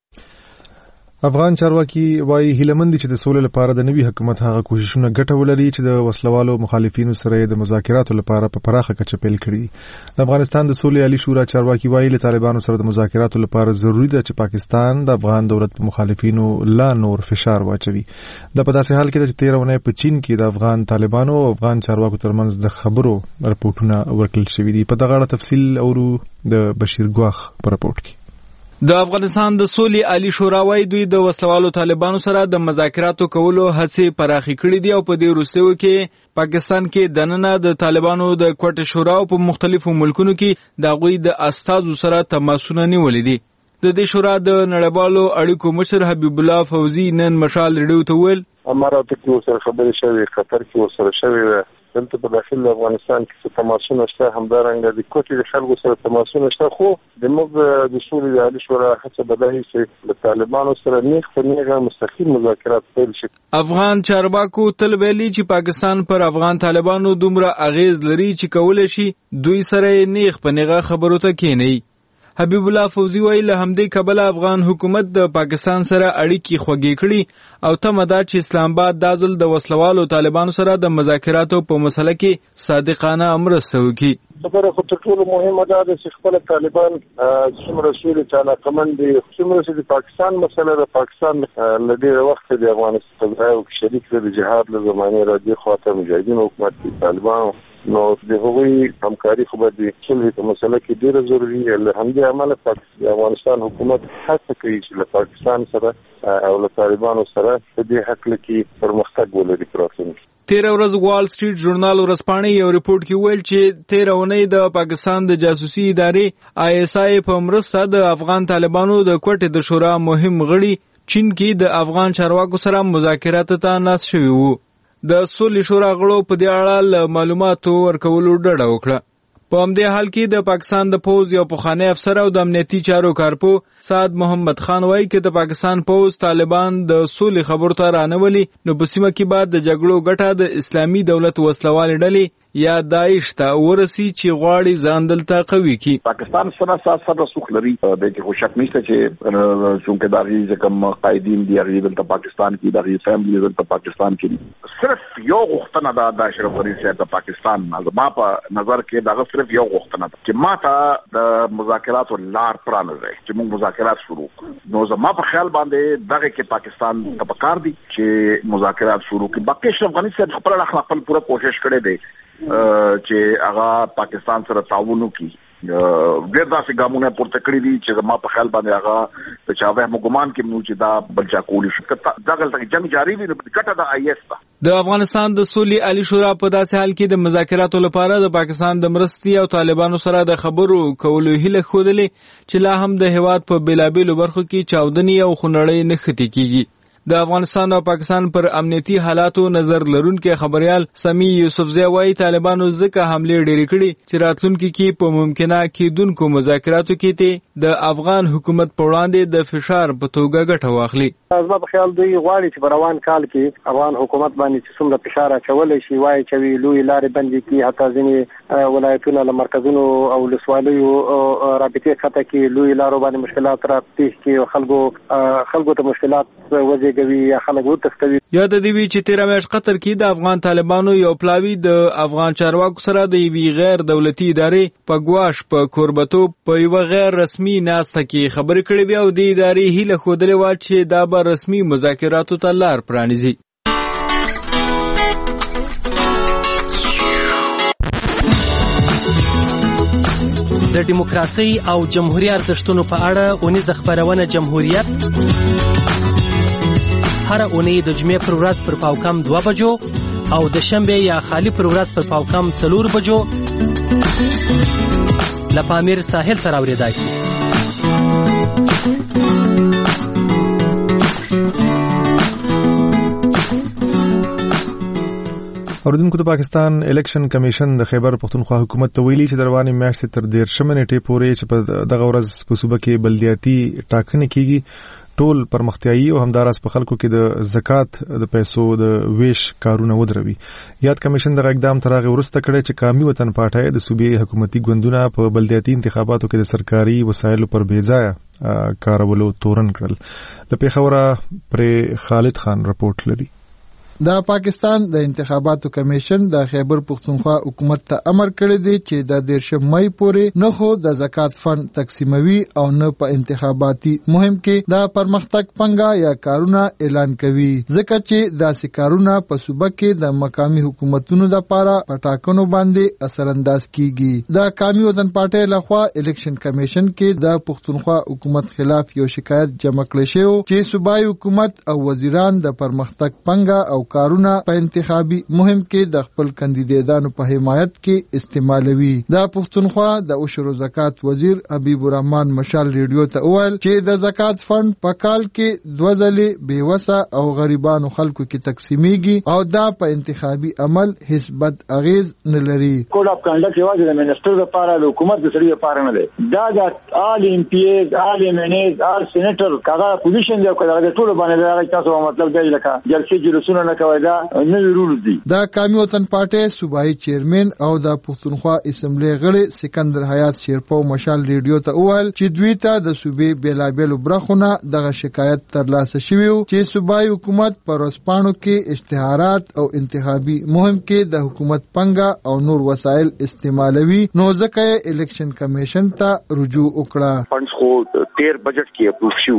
افغان چارواکي وايي هیلمند چې د سولې لپاره د نوي حکومت هغه کوششونه ګټه ولري چې د وسلوالو مخالفینو سره د مذاکراتو لپاره په پراخه کچه پیل کړي. د افغانستان د سولې عالی شورا چارواکي وايي له طالبانو سره د مذاکراتو لپاره ضروری ده چې پاکستان د افغان دولت په مخالفینو لا نور فشار واچوي. د په داسې حال کې چې تیر ونه په چین کې د افغان طالبانو او افغان چارواکو ترمنځ د خبرو رپورټونه ورکړل شوي دي. په دغه اړه تفصیل اورو د بشیر ګواخ په رپورټ کې. د افغانستان د سولې عالی شورا وايي دوی د وسلوالو طالبانو سره د مذاکراتو کولو هڅې پراخې کړې دي او په دې وروستیو کې پاکستان کې دننه د طالبانو د کوټه شورا په مختلفو ملکونو کې د غوي د استادو سره تماسونه نیولې دي. د دې شورا د نړیوالو اړیکو مشر حبیب الله فوزي نن مشال ریډیو ته ویل اماراتو کې سره خبرې شوې، قطر کې سره شوې، دلته په داخل افغانستان کې څه تماسونه شته، همدارنګه د کوټې د خلکو سره تماسونه شته، خو د موږ د سولې د عالي شورا هڅه به دا وي چې د طالبانو سره نیغ په نیغه مستقیم مذاکرات پیل شي. افغان چارواکو تل ویلي چې پاکستان پر افغان طالبانو دومره اغیز لري چې کولای شي دوی سره نیغ په نیغه خبرو ته کېني. حبیب الله فوزی وایي له همدې کبله افغان حکومت د پاکستان سره اړیکې خوږې کړي او تمه ده چې اسلام آباد دا ځل د وسلوالو طالبانو سره د مذاکراتو په مسله کې صادقانه مرسته وکړي. خبره خو تر ټولو مهمه ده چې خپل طالبان څومره سولې ته علاقمند دي، څومره چې د پاکستان مسله د پاکستان له ډېره وخته د افغانستان په شریک د جهاد له زمانې راځي خواته مجاهدین حکومت د طالبانو نو د هغوی همکاري خو به د صلح په مسله کې ډېره ضروري ده. له همدې امله د افغانستان حکومت هڅه کوي چې له پاکستان سره او له طالبانو سره په دې هکله کې پرمختګ ولري په راتلونکي. تیره ورځ وال سټریټ ژورنال ورځپاڼې یو ریپورت کې ویل چې تیره اونۍ د پاکستان د جاسوسي ادارې آی اس آی په مرسته د افغان طالبانو د کوټې د شورا مهم غړي چین کې د افغان چارواکو سره مذاکرات ته ناست شوي وو. د سولې شورا غړو په دې اړه له معلوماتو ورکولو ډډه وکړه. په همدې حال کې د پاکستان د پوز یو پخوانی افسر او د امنیتي چارو کارپو سعد محمد خان وایي چې د پاکستان پوز طالبان د سولې خبرو ته رانولي نو په سیمه کې بعد د جګړو ګټه د اسلامي دولت وسلوال ډلې یا داعش ته ورسي چې غواړي ځان دلته قوي کړي. پاکستان سره سات سره سوخ لري د کې خو شک نشته چې څنګه دغه کوم قائدین دی هغه دلته پاکستان کې دغه فیملی دلته پاکستان کې صرف یو غوښتنه ده د اشرف غنی صاحب د پاکستان ما په نظر کې دغه صرف یو غوښتنه ده چې ما ته د مذاکراتو لار پرانځي چې موږ مذاکرات شروع کړو. نو زما په خیال باندې دغه کې پاکستان ته پکار دي چې مذاکرات شروع کړي. باقي اشرف غنی صاحب خپل خپل پوره کوشش کړي دي چې هغه پاکستان سره تعاون وکړي. ډېر داسې ګامونه پورته کړي دي چې زما په خیال باندې هغه د چاوه مګمان کې نو چې دا بلچا کولی شي دغه تک جنگ جاری وي ګټه د آی اس ته. د افغانستان د سولې عالی شورا په داسې حال کې د مذاکراتو لپاره د پاکستان د مرستي او طالبانو سره د خبرو کولو هیله خوده چې لا هم د هواد په بلابلو برخو کې چاودنی او خنړې نه ختی کیږي. د افغانستان او پاکستان پر امنیتي حالاتو نظر لرونکي خبريال سمي یوسفزی وایي طالبانو ځکه حمله ډېرې کړې چې راتلونکي کې په ممکنه کېدونکو مذاکراتو کې ته د افغان حکومت په وړاندې د فشار په توګه ګټه واخلي. زما په خیال دوی غواړي چې په روان کال کې افغان حکومت باندې چې څومره فشار اچولی شي وایي چې لوی لارې بندې کړي، حتی ځینې ولایتونه له مرکزونو او ولسوالیو رابطې خطه کې لوی لارو باندې مشکلات راپېښ کړي، خلکو خلکو ته مشکلات وځي کوي یا خلک ورتښتوي. یا د دې وی چې تیره میاشت قطر کې د افغان طالبانو یو پلاوی د افغان چارواکو سره د یوې غیر دولتي ادارې په ګواش په کوربتو په یو غیر رسمي ناسته کې خبرې کړې وي او د ادارې هیله ښودلې وه چې دا به رسمي مذاکراتو ته لار پرانیزي. د دیموکراسي او جمهوریت ارزښتونو په اړه اونیزه خبرونه جمهوریت هر اونۍ د جمعې پر ورځ پر پاوکم دوه بجو او د شنبه یا خالی پر ورځ پر پاوکم څلور بجو له پامیر ساحل سره اورېدای شي. اوریدونکو ته پاکستان الیکشن کمیشن د خیبر پختونخوا حکومت ته ویلي چې د روانې میاشتې تر دیرشمې نیټې پورې چې په دغه ورځ په صوبه کې بلدیاتي ټاکنې کیږي ټول پرمختیایي او همداراز په خلکو کې د زکات د پیسو د ویش کارونه ودروي. یاد کمیشن دغه اقدام تر هغه وروسته کړی چې قومي وطن پارټۍ د صوبې حکومتي ګوندونه په بلدیاتي انتخاباتو کې د سرکاري وسایلو پر بې ځایه کارولو تورن کړل. له پېښوره پرې خالد خان رپورټ لري. د پاکستان د انتخاباتو کمیشن د خیبر پختونخوا حکومت ته امر کړی دی چې د دیرشم مئی پورې نه خو د زکات فند تقسیموي او نه په انتخاباتي مهم کې د پرمختګ پنګا یا کارونه اعلان کوي، ځکه چې داسې کارونه په صوبه کې د مقامي حکومتونو لپاره په ټاکنو باندې اثر انداز کیږي. د قومي وطن پارټۍ لخوا الیکشن کمیشن کې د پختونخوا حکومت خلاف یو شکایت جمع کړی شو چې صوبایي حکومت او وزیران د پرمختګ پنګا او کارونه په انتخابي مهم کې د خپل کاندیدانو په حمایت کې استعمالوي. د پښتونخوا د عشر او زکات وزیر حبیب الرحمن مشال ریډیو ته وویل چې د زکات فند په کال کې دوه ځلې بیوسه او غریبانو خلکو کې تقسیمیږي او دا په انتخابي عمل هیڅ بد اغیز نه لري. کوډ اف کنډکټ یوازې د منسټر لپاره د حکومت د سړي لپاره نه دی. دا د آل ایم پی ایز آل ایم ان ایز آل سېنیټر کاغه پوزیشن دی او کله د ټولو باندې دا تاسو مطلب دی لکه جلسې جلوسونه نه کوي دا نه رول دي. د قومي وطن پارټي صوبایي چیرمن او د پښتونخوا اسمبلی غړي سکندر حیات شیرپو مشال ریډیو ته وویل چې دوی ته د صوبې بیلابېلو برخونه دغه شکایت ترلاسه شوی و چې صوبایي حکومت پر ورځپاڼو کې اشتهارات او انتخابي مهم کې د حکومت پنګه او نور وسایل استعمالوي نو ځکه الیکشن کمیشن ته رجوع وکړه. فندز خو تیر بجټ کې اپروف شو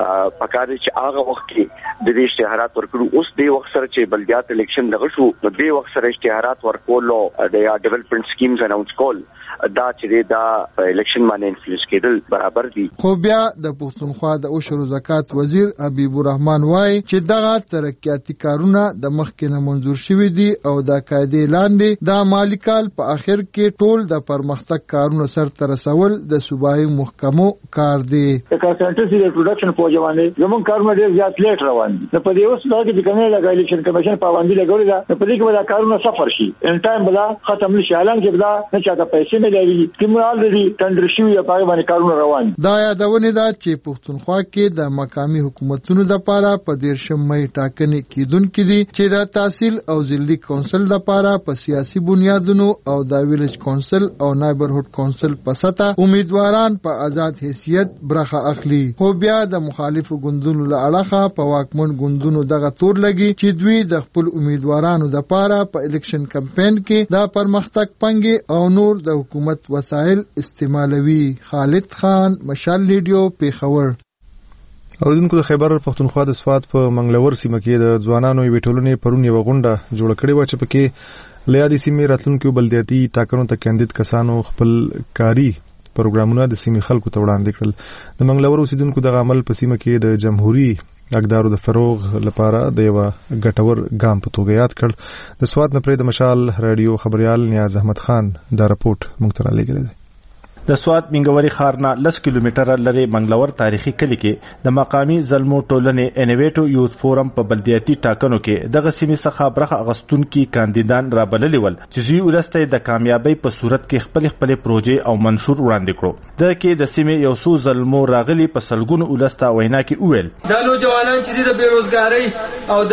پکاره چې هغه وخت کې د دې اشتهارات ورکړو. اوس د وخت سره چې بلدیات الیکشن دغه شو نو د وخت سره اشتهارات ورکول او د ډیولپمنٹ سکیمز اناونس کول دا چې دا الیکشن باندې انفلوئنس کېدل برابر دي. خو بیا د پښتونخوا د عشر او زکات وزیر حبیب الرحمن وایي چې دغه ترقیاتي کارونه د مخکې نه منظور شوي دي او د قاعدې لاندې د مالی کال په اخر کې ټول د پرمختګ کارونه سرته رسول د صوبایي محکمو کار دی. د کانسنټریټي ریپروډکشن پروژه باندې زموږ کارونه ډېر زیات لیټ روان دي. په دې اوس دا چې کومه د الیکشن کمیشن پابندي لګولې ده په دې کې به کارونه سفر شي ان ټایم بلا ختم نشي حالان کې بلا نه چاته پیسې ملي کوم الریډي ټندر شوی په باندې کارونه روان دي. دا یادونه ده چې پښتونخوا کې د مقامي حکومتونو لپاره په دیرشم مې ټاکنې کیدونکې دي چې د تحصیل او ضلعي کونسل لپاره په سیاسي بنیادونو او د ویلج کونسل او نایبرهوډ کونسل په سطح امیدواران په آزاد حیثیت برخه اخلي. خو بیا د مخالفو ګوندونو له اړخه په واکمن ګوندونو دغه تور لګي چې دوی د خپل امیدوارانو لپاره په الیکشن کمپاین کې د پرمختګ پنګي او نور د حکومت وسایل استعمالوي. خالد خان مشال ریډیو پیښور. اوریدونکو د خیبر پښتونخوا د سوات په منګلور سیمه کې د ځوانانو یوې ټولنې پرون یوه غونډه جوړه کړې وه چې پکې له یادې سیمې راتلونکو بلدیاتي ټاکنو ته کاندید کسانو خپل کاري پروګرامونه د سیمې خلکو ته وړاندې کړل. د منګلور اوسیدونکو دغه عمل په سیمه کې د جمهوریت اقدارو د فروغ لپاره د یو ګټور ګام په توګه یاد کړ. د سوات نه پرې د مشال رادیو خبريال نیاز احمد خان دا رپورټ موږ ته رالیږلی دی. د سوات منګوري ښار نه لس کیلومتره لري منګلور تاریخي کلی کې د مقامی زلمو ټولنې انیویټو یوث فورم په بلدیاتي ټاکنو کې دغه سیمې څخه برخه اغستونکي کاندیدان رابللي ول چې دوی ولسته د کامیابی په صورت کې خپل خپل پروژې او منشور وړاندې کړو. د کې د سیمې یو څو زلمو راغلي په سلګونو ولسته وینا کې وویل دا نوجوانان چې د بیروزګاری او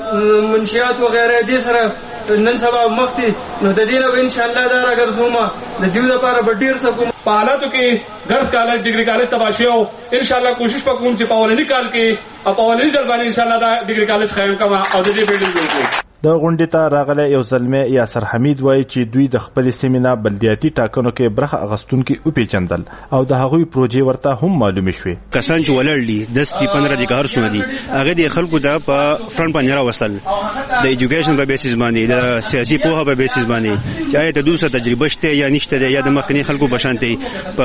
د منشیات وغیرہ دې سره نن سبا مخکې نو د دې نه ان شاء الله دا راګرځوم د دې لپاره به ډیر څه کوم په حالاتو کې ګرځ کالج ډیګري کالج تباشي او ان شاء الله کوشش وکوم چې په اولنی کال کې په اولنی ځل باندې ان شاء الله دا ډیګري کالج قائم کما او د دې بلډینګ جوړ کړو. د غونډې ته راغلی یو زلمی یاسر حمید وایي چې دوی د خپل سیمې نه بلدیاتي ټاکنو کې برخه اغستونکي وپېژندل او د هغوی پروژې ورته هم معلومې شوې. کسان چې ولاړ دي دس دي پندره دي که هر څومره دي هغه د خلکو د په فرنټ باندې راوستل د ایجوکیشن په بیسس باندې د سیاسي پوهه په بیسس باندې چې آیا د دوی سره تجربه شته یا نشته یا د مخکني خلکو بشانتي په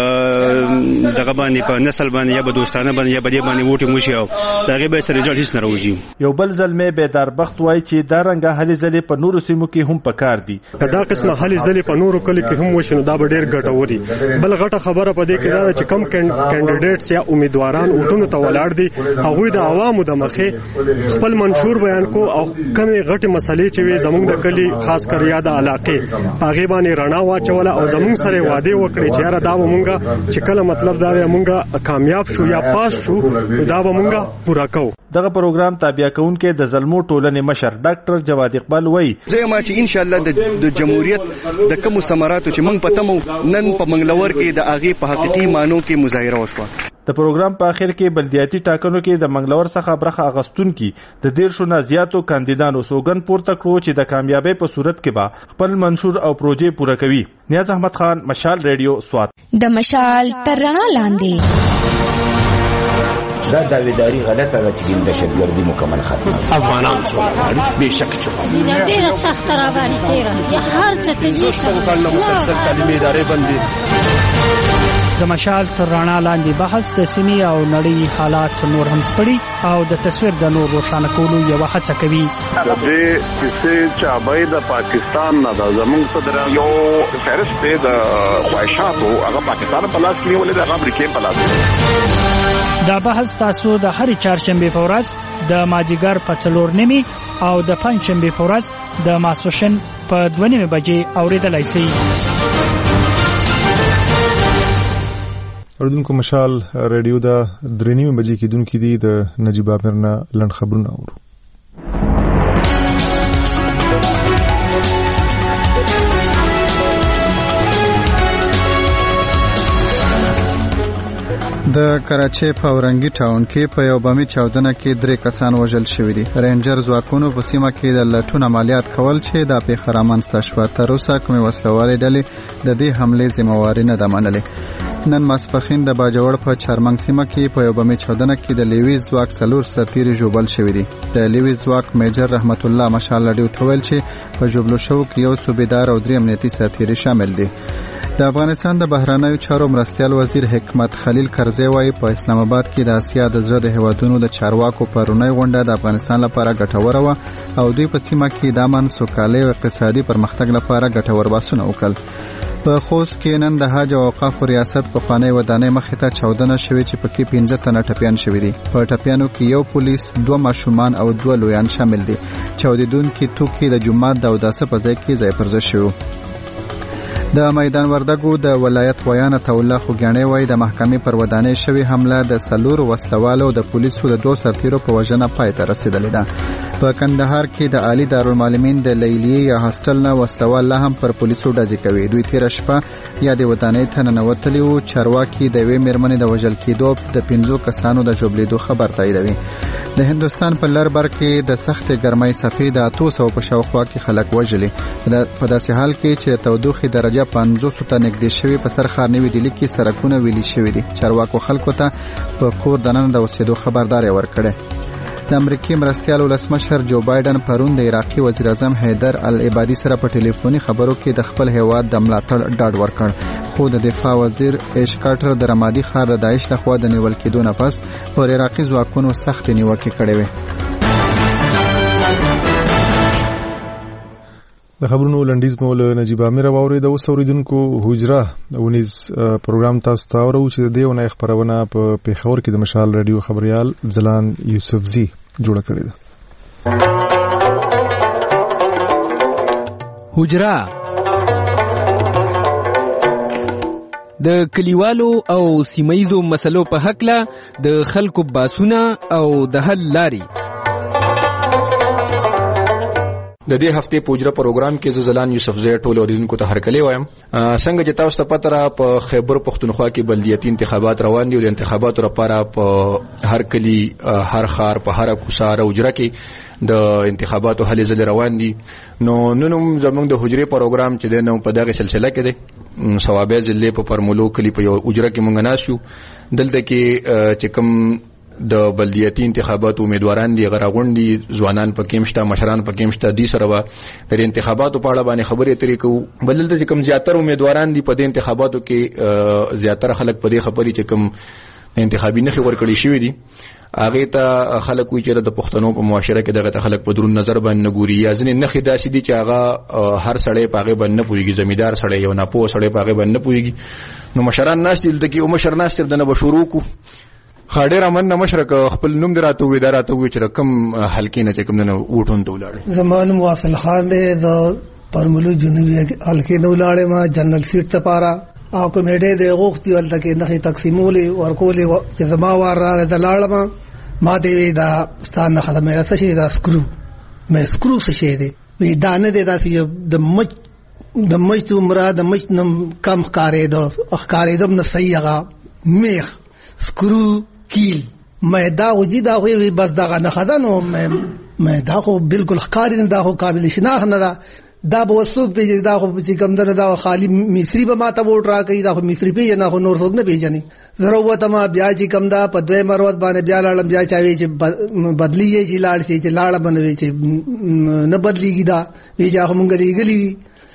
دغه باندې په نسل باندې یا په دوستانه باندې یا په دې باندې ووټ موشي او دغه به سره ريزلټ هیڅ نه راوځي. یو بل زلمی بیدار بخت وایي چې دا رنګه هلې ځلې په نورو سیمو کې هم پکار دي. دا قسمه هلې ځلې په نورو کلیو کې هم وشي نو دا به ډېر ګټور دي. بل غټه خبره په دې کې دا چې کم کینډیډیټس یا امیدواران وټونو ته ولاړ دي هغوی د عوامو د مخې خپل منشور بیان کو او کمې غټې مسلې چې وي زموږ د کلی خاص کر یا د علاقې هغې باندې رڼا واچوله او زموږ سره وعدې وکړې چې یاره دا به مونږ چې کله مطلب دا دی مونږ کامیاب شو یا پاس شو دا به مونږ پوره کوو. دغه پروګرام تابع کوونکې د زلمو ټولنې مشر ډاکټر جواد اقبال وایي زه ما چې ان شاء الله د جمهوریت د کوم ثمراتو چې موږ پته مو نن په منګلور کې د اغه په حقيقي مانو کې مظاهره وشوه. د پروګرام په اخر کې بلدیاتي ټاکنو کې د منګلور څخه برخه اغستونکي د دیرشو نه زیاتو کاندیدانو سوګن پورته کړو چې د کامیابی په صورت کې به خپل منشور او پروژې پوره کوي. نیاز احمد خان مشال ریډیو سوات. د مشال تر رڼا لاندې دا داویداری غلطه ده چې د شتګردي مکمل ختمه افغانان څو به شک چو ډیره سخت را باندې تیرا یا هر څه کې مسلسل تعلیمي ادارې بندي د مشال تر رڼا لاندې بحث د سیمې او نړۍ حالات نور هم سپړي او د تصویر د نور روښانه کولو یو هڅه کوي. د دې کیسې چابای د پاکستان نه د زمونږ صدر یو فهرست دی د خواهشاتو هغه پاکستان په لاس کې ولې د امریکا په لاس کې. دا بحث تاسو د هرې چهارشنبه په ورځ د ماجیګر په څلور نیمي او د پنځشنبه په ورځ د ماسوشن په دوه نیمه بجې اوریدلای شئ. اردوونکو مشال رادیو دا درې نیمه بجې کېدونکې دي. د نجیب عامر نه لنډ خبرونه اورو. د کراچۍ په اورنګي ټاون کې په یو بامي چاودنه کې درې کسان وژل شوي دي. رینجر ځواکونو په سیمه کې د لټون عملیات کول چې د پیښه رامنځته شوه. تر اوسه کومې وسلوالې ډلې د دې حملې ذمہواري نه ده منلې. نن ماسپښین د باجوړ په چارمنګ سیمه کې په یو بامي چاودنه کې د لیویز ځواک څلور سرتیري ژوبل شوي دي. د لیویز ځواک میجر رحمت الله مشال رادیو ته ویل چې په ژوبلو شوو کې یو صوبیدار او درې امنیتي سرتیري شامل دي. د افغانستان د بهرنیو چارو مرستیال وزیر حکمت خلیل کرزی وايي په اسلام آباد کې د اسیا د زړه د هیوادونو د چارواکو پرونی غونډه د افغانستان لپاره ګټوره وه او دوی په سیمه کې د امن سوکالۍ او اقتصادي پرمختګ لپاره ګټور بحثونه وکړل. په خوست کې نن د حج او اوقافو ریاست پخوانی ودانۍ مخې ته چاودنه شوې چې پکې پنځه تنه ټپیان شوي دي. په ټپیانو کې یو پولیس، دوه ماشومان او دوه لویان شامل دي. چاودیدونکي توکي د جومات د اوداسه په ځای کې ځای پر ځای شوي. د میدان وردګو د ولایت ویان الله خوګاڼي وای د محکمې پر ودانۍ شوی حمله د سلور وسلوالو د پولیسو د دوه سرتیرو په وژنه پای ته رسیدلې ده. په کندهار کې د عالی دارالمعلمین د لیلیې یا هاستل نه وسلوال لا هم پر پولیسو ډزې کوي. دوی تیر شپه یا د ودانۍ ته ننوتلي وو. چارواکي د یوې میرمنې د وژل کېدو د پنځو کسانو د ژوبلېدو خبر تاییدوي. د هندوستان په لر بر کې د سخت ګرمۍ څپې د اتو سوو په شاوخوا کې خلک وژلي. په داسې حال کې چې د تودوخې درجه پنځوس ته نږدې شوي په سر ښار نوي ډیلي کې سړکونه ویلي شوي دي. چارواکو خلکو ته په کور دننه د اوسېدو خبرداری ورکړی. د امریکای مرستیال ولسمشر جو بایدن پرون د عراقي وزیر اعظم حیدر العبادي سره په ټلیفوني خبرو کې د خپل هیواد د ملاتړ ډاډ ورکړ. خو د دفاع وزیر ایش کارټر د رمادي ښار د داعش لخوا د نیول کېدو نه پس پر عراقي ځواکونو سخت نیوکې کړې وې. د خبرونو لنډیز مو له نجیب عامر واورید. اوس اوریدونکو حجره ونیز پروګرام تاسو ته اورو چې د دې ونې خبرونه په پیښور کې د مشال رادیو خبريال ځلان یوسفزي جوړ کړی ده. حجره د کلیوالو او سیمایزو مسلو په حق له د خلکو باسونه او د حل لاري. د دې هفته په اجرا پروګرام کې زلان یوسفزی ټول اوریدونکو ته هرکلی وایم. څنګه چې تاسو ته پته را په خیبر پختونخوا کې بلدیاتي انتخابات روان دي او د انتخاباتو لپاره په هر کلی، هر ښار، په هر کوڅه او اجرا کې د انتخاباتو هلې ځلې روان دي. نو نن هم زموږ د حجرې پروګرام چې دی نو په دغه سلسله کې دی. ثوابه ضلع په پرملو کلی په یو اجرا کې مونږ ناس یو. دلته کې چې کوم د بلدیاتي انتخاباتو امیدواران دي، غراغونډي ځوانان پکې مشته، مشران پکې مشته دي. سره به د انتخاباتو په اړه باندې خبرې اترې کوو. بل دلته چې کوم زیاتره امیدواران دي په دې انتخاباتو کې زیاتره خلک په دې خبرې چې کوم انتخابي نخي ورکړي شوی دي هغه ته خلک وی چې د پښتنو په معاشره کې دغه خلک په درون نظر باندې ګوري. یا ځنې نخي داسې دي چې هغه هر سړی په هغه باندې نه پويږي، زمیدار سړی یو نه پوه سړی په هغه باندې نه پويږي. نو مشران ناس دلته کې او مشر ناس تر دنه بشورو کو خاډر امن مشرک خپل نوم دراته وې دراته وې چې رقم حلقې نه چې کوم نه وټون ته ولاړ. زمان واصل خان دې د پرملو جنوبي حلقې نه ولاړې ما جنرال سیټ ته پارا او کمیټې د غوښتي ولته کې نه تقسیمولې ورکولې چې زما وار را د لاړم ما دې دا ستانه خدمه څه شي دا سکرو مې سکرو څه شي دې وی دانه دې داسې د مچ د مچ عمره د مچ نم کم ښکارې د ښکارې دم نه صحیح هغه میخ سکرو کیل مې دا وجي دا وی بس دا نه خدانو مې مې دا خو بالکل ښکاری نه دا خو قابل شناخت نه دا دا به وسوک به دا خو چې کوم نه دا خالی مصری به ماته ووټ را کوي دا خو مصری به نه خو نور څوک نه پیژني. ضرورت ما بیا چې کوم دا په دوی مروت باندې بیا لاړم بیا چاوي چې بدلی چې لاړ شي چې لاړ بنوي چې نه بدلیږي دا وی چې هغه مونږ لري په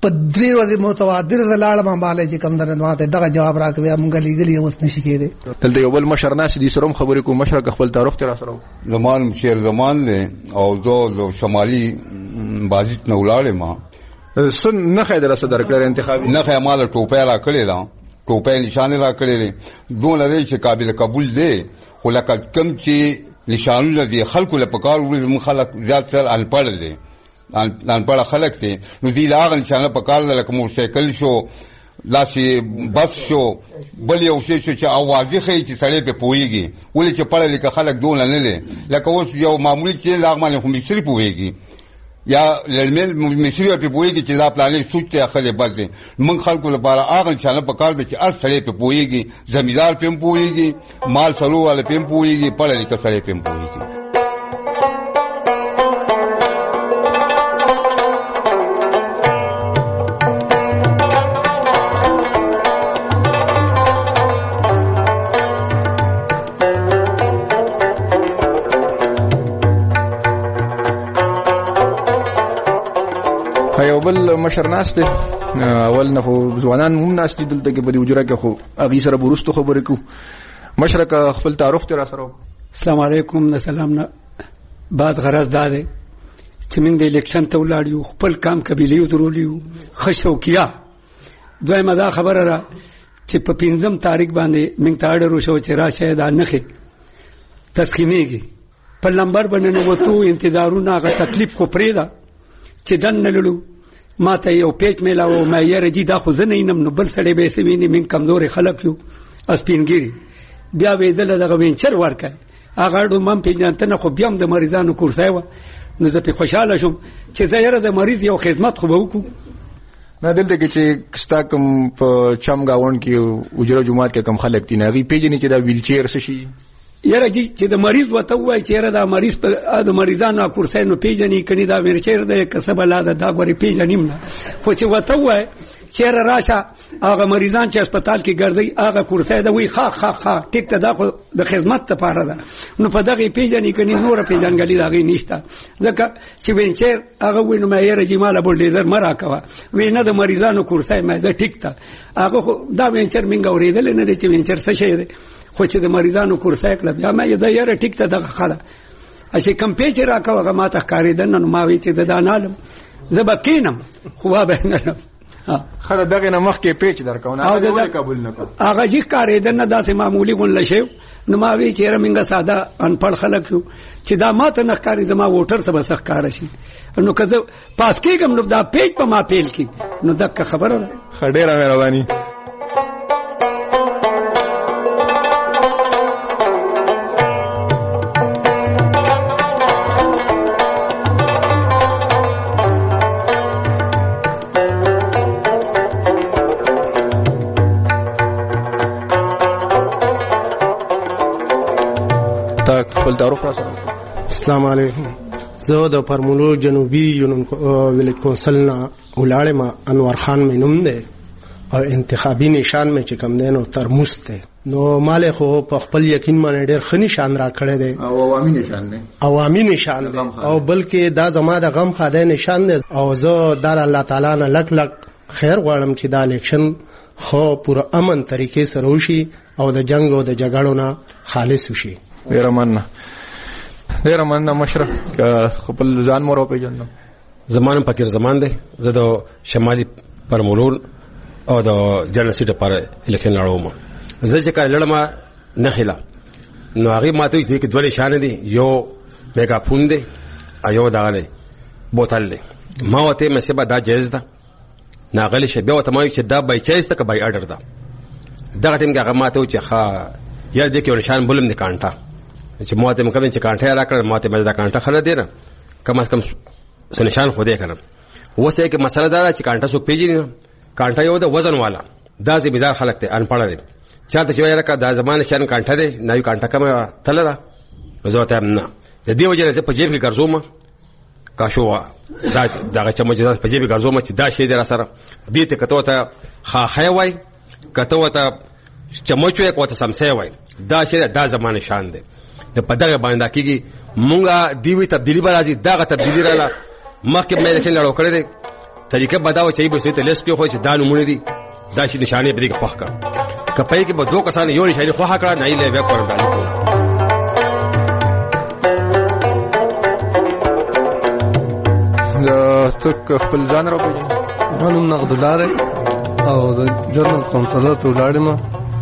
په درې ورځې متواتر لاړم باندې چې کم درنه ماته دغه جواب راکوي مونږ لیګلی اوس نشي کېده. دلته یو بل مشر ناس دي سروم خبرې کوم مشر خپل تعارف تر سره زمان شیر زمان له او زو شمالي بازیت نه ولاړې ما سن نه خیدر صدر کړ انتخابي نه خیمال ټوپه را کړی دا ټوپه نشان را کړی دوه لري چې قابل قبول دی خو لکه کم چې نشانونه دي خلکو له پکار ورې خلک زیات تر انپړ دي انپړ خلک دي نو دي لاغ نشانه پکار لکه موټرسایکل شو لاسي بس شو بل یو شی چې اوازې خي چې سړی په پويږي ولې چې پړل لیکه خلک دون نه لري لکه اوس یو معمولی چې لاغ باندې خو مصری پويږي یا لړمل مصری په پويږي چې دا پلانې سوچ ته خلک بس دي موږ خلکو لپاره هغه نشانه پکار دي چې هر سړی په پويږي زمیدار په پويږي مال سلو والے په پويږي پړل لیکه سړی په پويږي. بل مشر ناس ته اول نه خو ځوانان هم ناس دي دلته کې په دې وجره کې خو اغي سره ورستو خبرې کو مشرک خپل تعارف تر سره. السلام علیکم. د سلام نه بعد غرض دا دی چې موږ د الیکشن ته ولاړ یو خپل کام قبیلې ودرولیو خشو کیا دویمه دا خبره را چې په پنځم تاریخ باندې موږ ته اړ وشو چې راشه دا نخې تسخیمیږي په لمبر باندې وته انتظارونه غا تکلیف خو پرې دا چې دن نللو ما ته یو پیج میلاو ما یې رجی دا خو زنه اینم نو بل سړی به سویني من کمزوري خلک یو اسپینګيري بیا به دل دغه وینچر ورکای هغه ډو مم پیجانته خو بیا د مریضانو کورسای و نو زه په خوشاله شوم چې زه د مریض یو خدمت خو به وکړو. نه دلته کې چې ستا کوم په چمګاون کې اجره جمعات کې کم خلک دي ناغي پیجنې چې دا ویل چیر څه شي یره چې د مریض وته وای چې یره دا مریض په د مریضانو کورسای نو پیجنې کني دا ورچیر د کسب لاده دا غوري پیجنیم نه خو چې وته وای چې راشه هغه مریضان چې هسپتال کې ګرځي هغه کورسای دا وی خا خا خا ټیک ته دا خو د خدمت لپاره ده نو په دغه پیجنې کني نور پیجنګلی دا غي نشته ځکه چې وینچر هغه وینم یې رجماله بولډیزر مرا کوا وینه د مریضانو کورسای مې دا ټیک ته هغه دا وینچر منګ اوریدل نه چې وینچر څه شي ده خو چې د مریضانو کورسای کړه بیا مې دا یاره ټیک ته دغه خاله اسی کم پیچ راکاو هغه ماته کاریدل نو ما وی چې د دانالم زبکینم خو به نه خره دغه نه مخ کې پیچ درکونه هغه قبول نه کو هغه چې کاریدل نه داسې معمولی غون لشي نو ما وی چې رمنګه ساده انپړ خلک یو چې دا ماته نه کاری د ما ووټر ته بس کار شي نو کله پاس کېګم نو دا پیچ په ما پیل کی نو دغه خبره ده خډيره مهرباني. السلام علیکم. زه د فرمولو جنوبي یونین ویلیج کونسل نه ولاړې ما انور خان مې نوم دی او انتخابي نشان مې چې کم دی نو ترموز دی نو مال خو په خپل یقین باندې ډېر ښه نشان را کړی دی او عوامي نشان دی عوامي نشان دی او بلکې دا زما د غم خاده نشان دی او زه د الله تعالی نه لک لک خیر غواړم چې دا الیکشن خو پوره امن طریقې سره وشي او د جنگ او د جګړو نه خالص وشي. ډېر مننه ډېر مننه مشرف خپل ځان مور په جننه زمانم فقیر زمان دی زه د شمالي پرمولون او د جنرال سیټ لپاره الیکشن لړوم زه چې کله لړم نه خلا نو هغه ماته چې کې دوه نشان دي یو میگا فون دی ایو داله بوتل دی ما وته مې سبا دا جایز ده ناغلی شه بیا وته ما چې دا بای چایز ته که بای اډر ده دا ټیم کې هغه ماته چې ښا یا دې کې نشان بولم دي کانټا چې ماته مې کوم چې کانټا را کړ ماته مې دا کانټا خله دی نه کم از کم نشان خو دې کنه وسه کې مسله دا چې کانټا سو پیژنې کانټا یو د وزن والا دا زی بيدار خلک ته ان پړل چاته چې وایره کا دا زمانه شان کانټا دی نو کانټا کومه تل را وزوته نه د دې وجه نه په جیب کې ګرځوم کاشو دا دا چې مجاز په جیب کې ګرځوم چې دا شی در سره دې ته کته ته خا خای وای کته ته چمچو یک وته سمسه وای دا شی دا زمانه شان دی په دغه باندې کېږي مونږه دیوی تبدیلی به راځي دغه تبدیلی رااله مخکې مې لکه لړو کړی دی طریقه بداو چې به څه ته لیست په خو چې دا نمونه دي دا شي نشانه به کې خوخه کپای کې به دوه کسان یو نشانه خوخه کړه نه یې بیا کورم دالي دا تک خپل ځان را پېژنې؟ منم نقدلار او د جنرال کونسلر ته ولاړم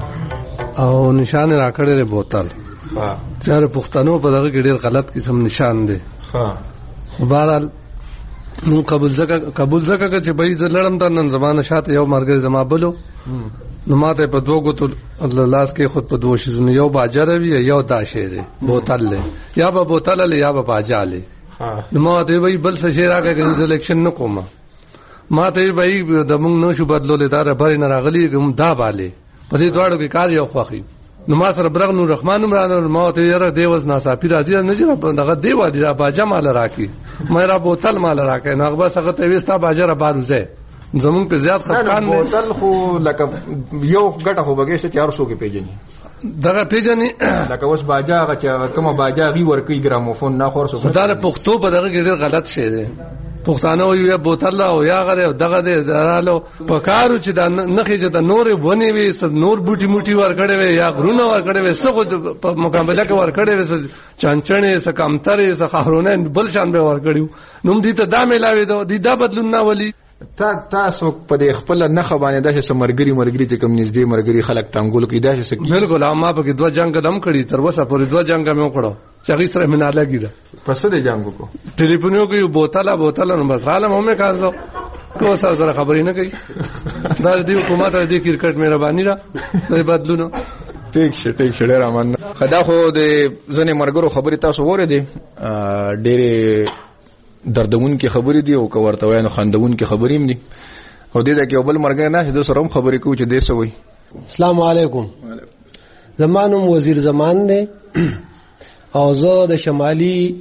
او نشان راکړې بوتل چاره پښتنو په دغه کې ډېر غلط قسم نشان دی خو بهرحال نو قبول زکه قبول زکه چې به زه لړم ته نن زمانه شاته یو مرګ زما بلو نو ماته په دوه ګوتو لاس کې خود په دوه شیزونه یو باجر وی یو داشه دی بوتل له یا به بوتل له یا به باجاله نو ماته وی بل څه شي راکې کني سلیکشن نکوم ماته وی د موږ نو شو بدلول دا ربر نه راغلی کوم دا باله په دې دواړو کې کار یو خوخي نو ما سره برغ نور رحمان عمران ما ته یره دیوز ناصافی راځي نه چې دغه دیو دی باجا مال راکی مې را بوتل مال راکې نو بس هغه ته وستا باجر باروزه زمون په زیات خفقان نه بوتل خو لکه یو غټه خو بګیسته چار سو کې پیژنې دغه پیژنې لکه اوس باجا هغه چې کومه باجا غي ورکی ګراموفون نه خور سو خدای پښتو په دغه کې ډېر غلط شی دی پښتانه یو بوتل او یا غره دغه درالو پکارو چې د نخې چې د نور ونی وي نور بوټي موټي ور کړي وي یا غرونه ور کړي وي څه په مقابله کې ور کړي وي چانچنې څه کمترې څه خهرونه بل شان به ور کړیو نوم دې ته دا ملاوي دو دې دا بدلون نه ولي تا تاسو په دې خپل نه خبانه د سمرګری مرګری ته کوم نږدې مرګری خلک تنګول کې دا څه بالکل ما په کې دوه جنگ دم کړی تر وسه پورې دوه جنگ مې وکړو چې هغه سره مې نه لګیدا پس دې جنگ کو ټلیفونو کې بوتله بوتله نو بس عالم هم کارزو کو سره سره خبرې نه کوي دا دې حکومت دې کرکټ مهرباني را دې بدلونو ټیک شه ټیک شه ډیر امان خدا خو دې ځنې مرګرو خبرې تاسو وره دي ډېرې دردون کې خبرې دي او کوورته وای نو خندون کې خبرې هم دي او دې دا کې بل مرګ نه د سره هم خبرې کوي چې دې سوي السلام علیکم زمانم وزیر زمان دی او زه د شمالي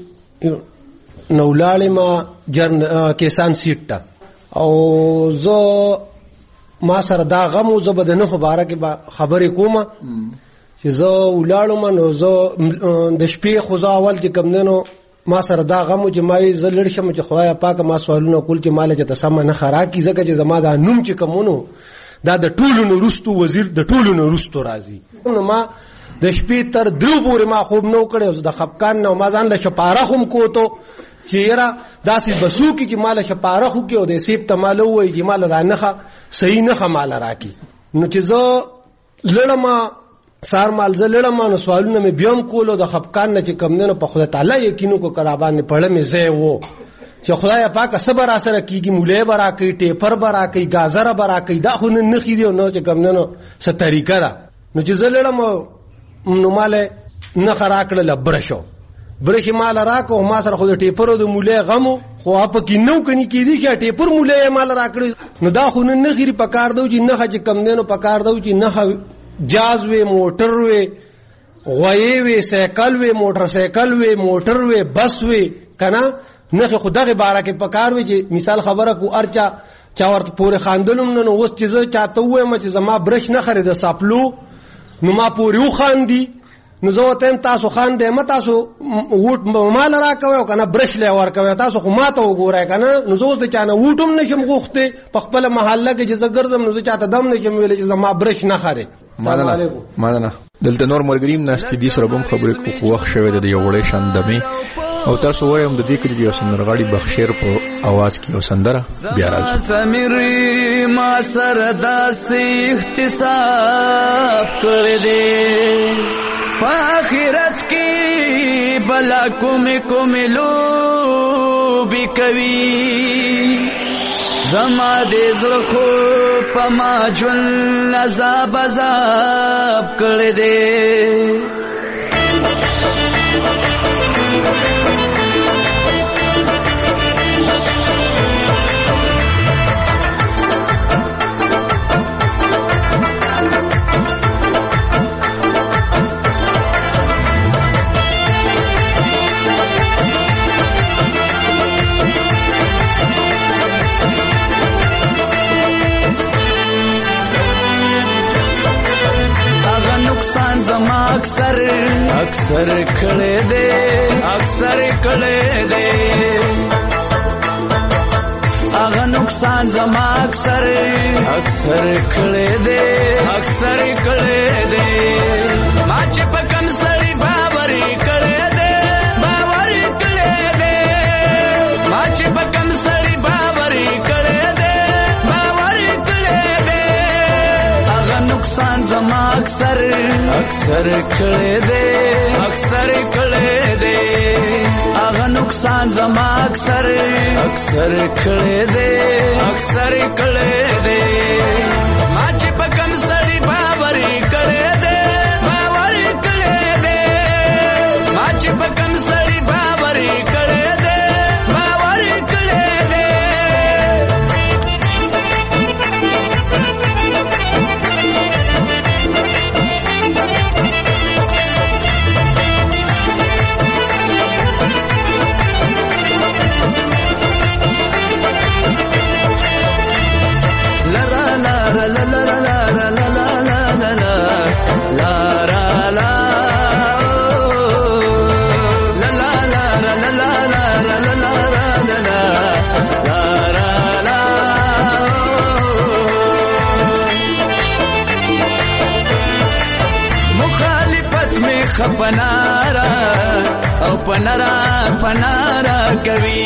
نولاړې ما جرن کیسان سیټ ته او زه ما سره دا غم او زه به د نه خبره کې خبرې کوم چې زه ولاړم نو زه د شپې خو زه اول چې کم نو ما سره دا غمو چې ما یې زلړ شم چې خدای پاک ما سوالونه کول چې مال چې تسمه نه خراکي ځکه چې زما دا نوم چې کومونو دا د ټولو نو رستو وزیر د ټولو نو رستو راځي نو ما د شپې تر درو پورې ما خوب نو کړو د خپکان نو ما ځان له شپاره هم کوته چې یرا داسې بسو کې چې مال شپاره خو کې او د سیب ته مال وای چې مال را نه صحیح نه مال راکی نو چې زه لړم سار مال زلړم نو سوالونه مې بیام کولو د خپکان نه چې کم نه په خدای تعالی یقینو کو کرابان نه پړم مې زه وو چې خدای پاک صبر اثر کیږي مولې برا کوي ټیپر برا کوي گازر برا کوي دا خو نه خېدو نو چې کم نه څه طریقه را نو چې زلړم نو مال نه خراکړل برشو برخي مال راکو ما سره خو د ټیپرو د مولې غمو خو اپ کې نو کني کې دي چې ټیپر مولې مال راکړي نو دا خو نه خېری پکار دو چې نه چې کم نه پکار دو چې نه جاز وی موټر وی غوی وی سایکل وی موټر سایکل وی موټر وی بس وی کنه نه خدای بارا کې پکار وی چې مثال خبره کو ارچا چا ورته پورې خاندلم نو اوس چې زه چاته وایم چې زما برش نه خرید ساپلو نو ما پورې و خاندي نو زه ته تاسو خان دې ما تاسو ووټ مال راکوي کنه برش لې ور کوي تاسو خو ماته وګورئ کنه نو زه ته چانه ووټم نشم غوخته په خپل محله کې چې زګردم نو زه چاته دم نشم ویل چې زما برش نه خرید مانه مانه دلته نور مرګریم ناشتي دي سره هم خبرې کو وخت شوه د یو وړې شاندمي او تاسو وایم د دې کړي یو سندرغاړي بخشیر په आवाज کې یو سندره بیا راځي سمری ما سره داسې احتساب کړې دې په آخرت کې بلا کوم کوم لوبي کوي زما دې زړه خو په ما ژوند عذاب عذاب کړې دې زما اکثر اکثر کړه دې اکثر کړه دې هغه نقصان نقصان زما اکثر اکثر کړه دې اکثر کړه دې ما چې په کم سړی باور کړه دې باور کړه دې ما چې په کم سړی باور کړه دې باور کړه دې هغه نقصان زما اکثر اکثر کړه دې اکثر کړه دې هغه نقصان زما اکثر اکثر کړه دې اکثر کړه دې ما چې په کم سړی باور کړه دې باور کړه دې ما چې په کم سړی باور کړه دې باور کړه دې خپنارا او پنارا پنارا کوي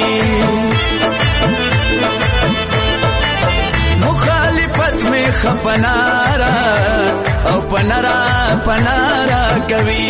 مخالفت میں خپنارا او پنارا پنارا کوي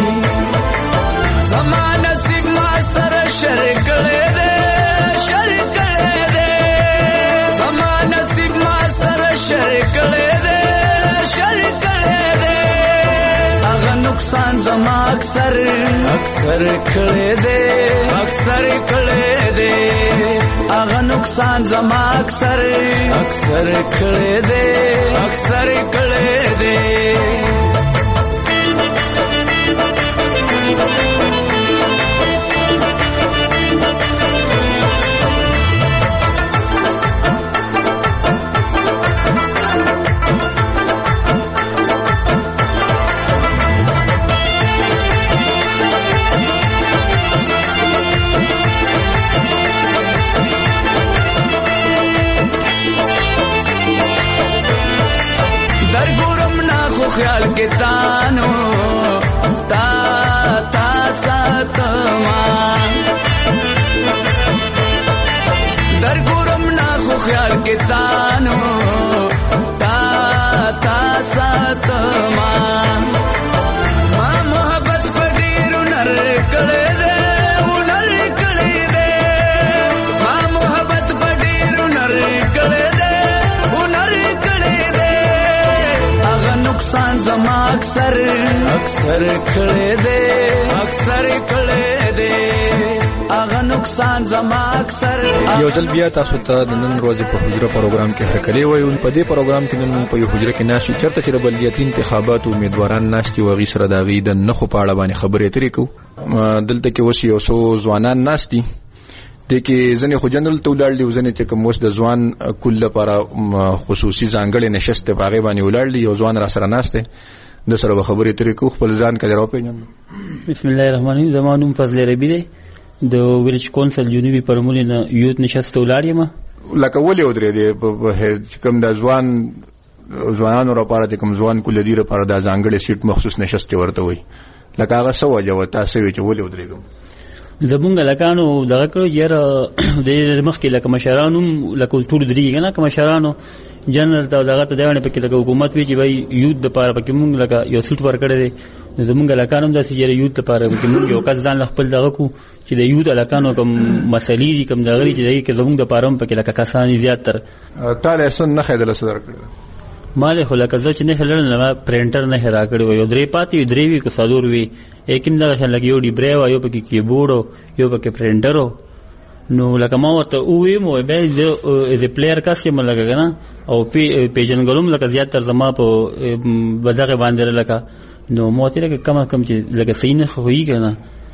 زمان نصیب ما سر شر کړه دې شر کړه دې زمان نصیب ما سر شر کړه دې شر کړه دې نقصان زما اکثر اکثر کړه دې اکثر کړه دې هغه نقصان زما اکثر اکثر کړه دې اکثر کړه دې خیال کے تانو تا تا ساتما در ګورم نا خو خیال کے تانو تا تا ساتما ما محبت پډیر نر کړه دې نر کړه دې ما محبت پډیر نر کړه دې نر کړه دې نقصان زما اکثر اکثر کړه دې اکثر کړه دې هغه نقصان زما اکثر یو ځل بیا تاسو ته د نن ورځې په حجره پروګرام کې هرکلی وایو. په دې پروګرام کې نن په یو حجره کې ناشې چرته چې د بلدیاتي انتخاباتو امیدواران ناشتي وغي سره د غي د نخو په اړه باندې خبرې اترې کو. دلته کې اوس یو څو ځوانان ناشتي د کې ځنې خو جنرال ته ولاړ دي ځنې چې کوم اوس د ځوان کل لپاره خصوصي ځانګړې نشست په هغه باندې ولاړ دي. یو ځوان را سره ناشته د سره خبرې اترې کو خپل ځان کړه راپېژنم. بسم الله الرحمن الرحیم. زمانوم فضل ربی دی د ویلج کونسل جنوبي پرمولې نه یوت نشست ولاړ یم. لکه ولې ودرې دي کوم د ځوان ځوانانو لپاره د کوم ځوان کل دی لپاره د ځانګړې سیټ مخصوص نشست ورته وي لکه هغه سو وجه تاسو چې ولې ودرېګم زمونږ لکانو دغه کړو یاره د مخکې لکه مشرانو لکه ټول درېږي نه که مشرانو جنرال ته دغه ته دیونه پکې لکه حکومت وی چې وای یوت د پاره پکې مونږ لکه یو سیټ ورکړی دی زمونږ لکانو داسې یاره یوت د پاره پکې مونږ یو کس ځان خپل دغه کو چې د یوت لکانو کوم مسلې دي کوم دغه چې دغه کې زمونږ د پاره پکې لکه کسان زیات تر تعالی سن نه خیدل سره کړی مالې خو لکه زه چې نه خلل نه پرینټر نه را کړی و یو درې پاتې درې وی که صدور وی یکم دغه خل لګ یو دی برې و یو پکې کیبورډ یو پکې پرینټر نو لکه ما ورته وې مو به از ا پلیئر کس کې ملګا کنه او پی پیجن ګلوم لکه زیات تر زما په بدغه باندې لکه نو مو ته لکه کم کم چې لکه سین خو یې کنه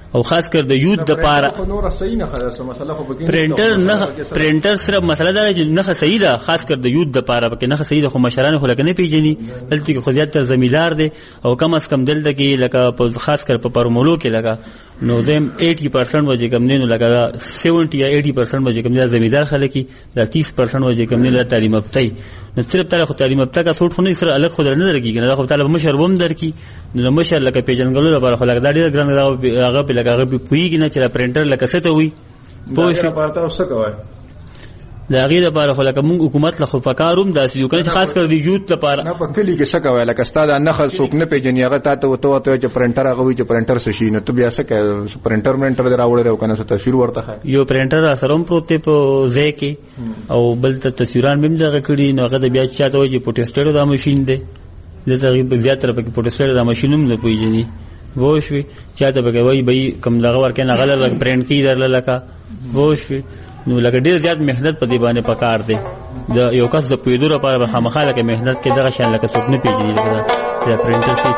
او خاص کر د یوت د پاره نور صحیح نه خلاص مسله خو بګین پرینټر نه پرینټر صرف مسله دا چې نه صحیح ده خاص کر د یوت د پاره پکې نه صحیح ده خو مشران خو لکه نه پیژني دلته کې خو زیات زمیدار دي او کم از کم دلته کې لکه خاص کر په پرمولو کې لکه نو زم eighty percent وجه کم نه لکه seventy یا eighty percent وجه کم نه زمیدار خلک کی د thirty percent وجه کم نه تعلیم یافته نو صرف تعالی خو تعلیم یافته کا څوټ خو نه سره الګ خو نه درکې نه خو تعالی مشر ووم درکې نو مشر لکه پیژنګلو لپاره خو لکه دا ډیر ګران هغه په لکه هغه پویږي نه چې پرینټر لکه څه ته وي پوه شي پارتا اوسه کوي دا غیر لپاره خو لکه موږ حکومت له خو فکروم داسې یو کنه خاص کر دی یوت لپاره نه په کلی کې څه کوي لکه استاد نه خل څوک نه پیژني هغه تاسو وته ته چې پرینټر هغه وي چې پرینټر څه شي نو ته بیا څه کوي پرینټر منټر دراوړل او کنه څه تصویر ورته یو پرینټر سره پروت په ځای کې او بل ته تصویران بیم دغه کړي نو هغه بیا چاته وي چې پروتستر دا ماشين دی د تقریبا زیاتره په پروتستر دا ماشینوم نه پیژني وښوي چاته به وای به کم دغه ورکه نه غل پرینټ کی درل لکه وښوي نو لکه ډیر زیات مهنت په دی باندې پکار دی د یو کس د پیدو لپاره خامخاله کې مهنت کې دغه شان لکه څوک نه پیژني لکه دا پرینټر سي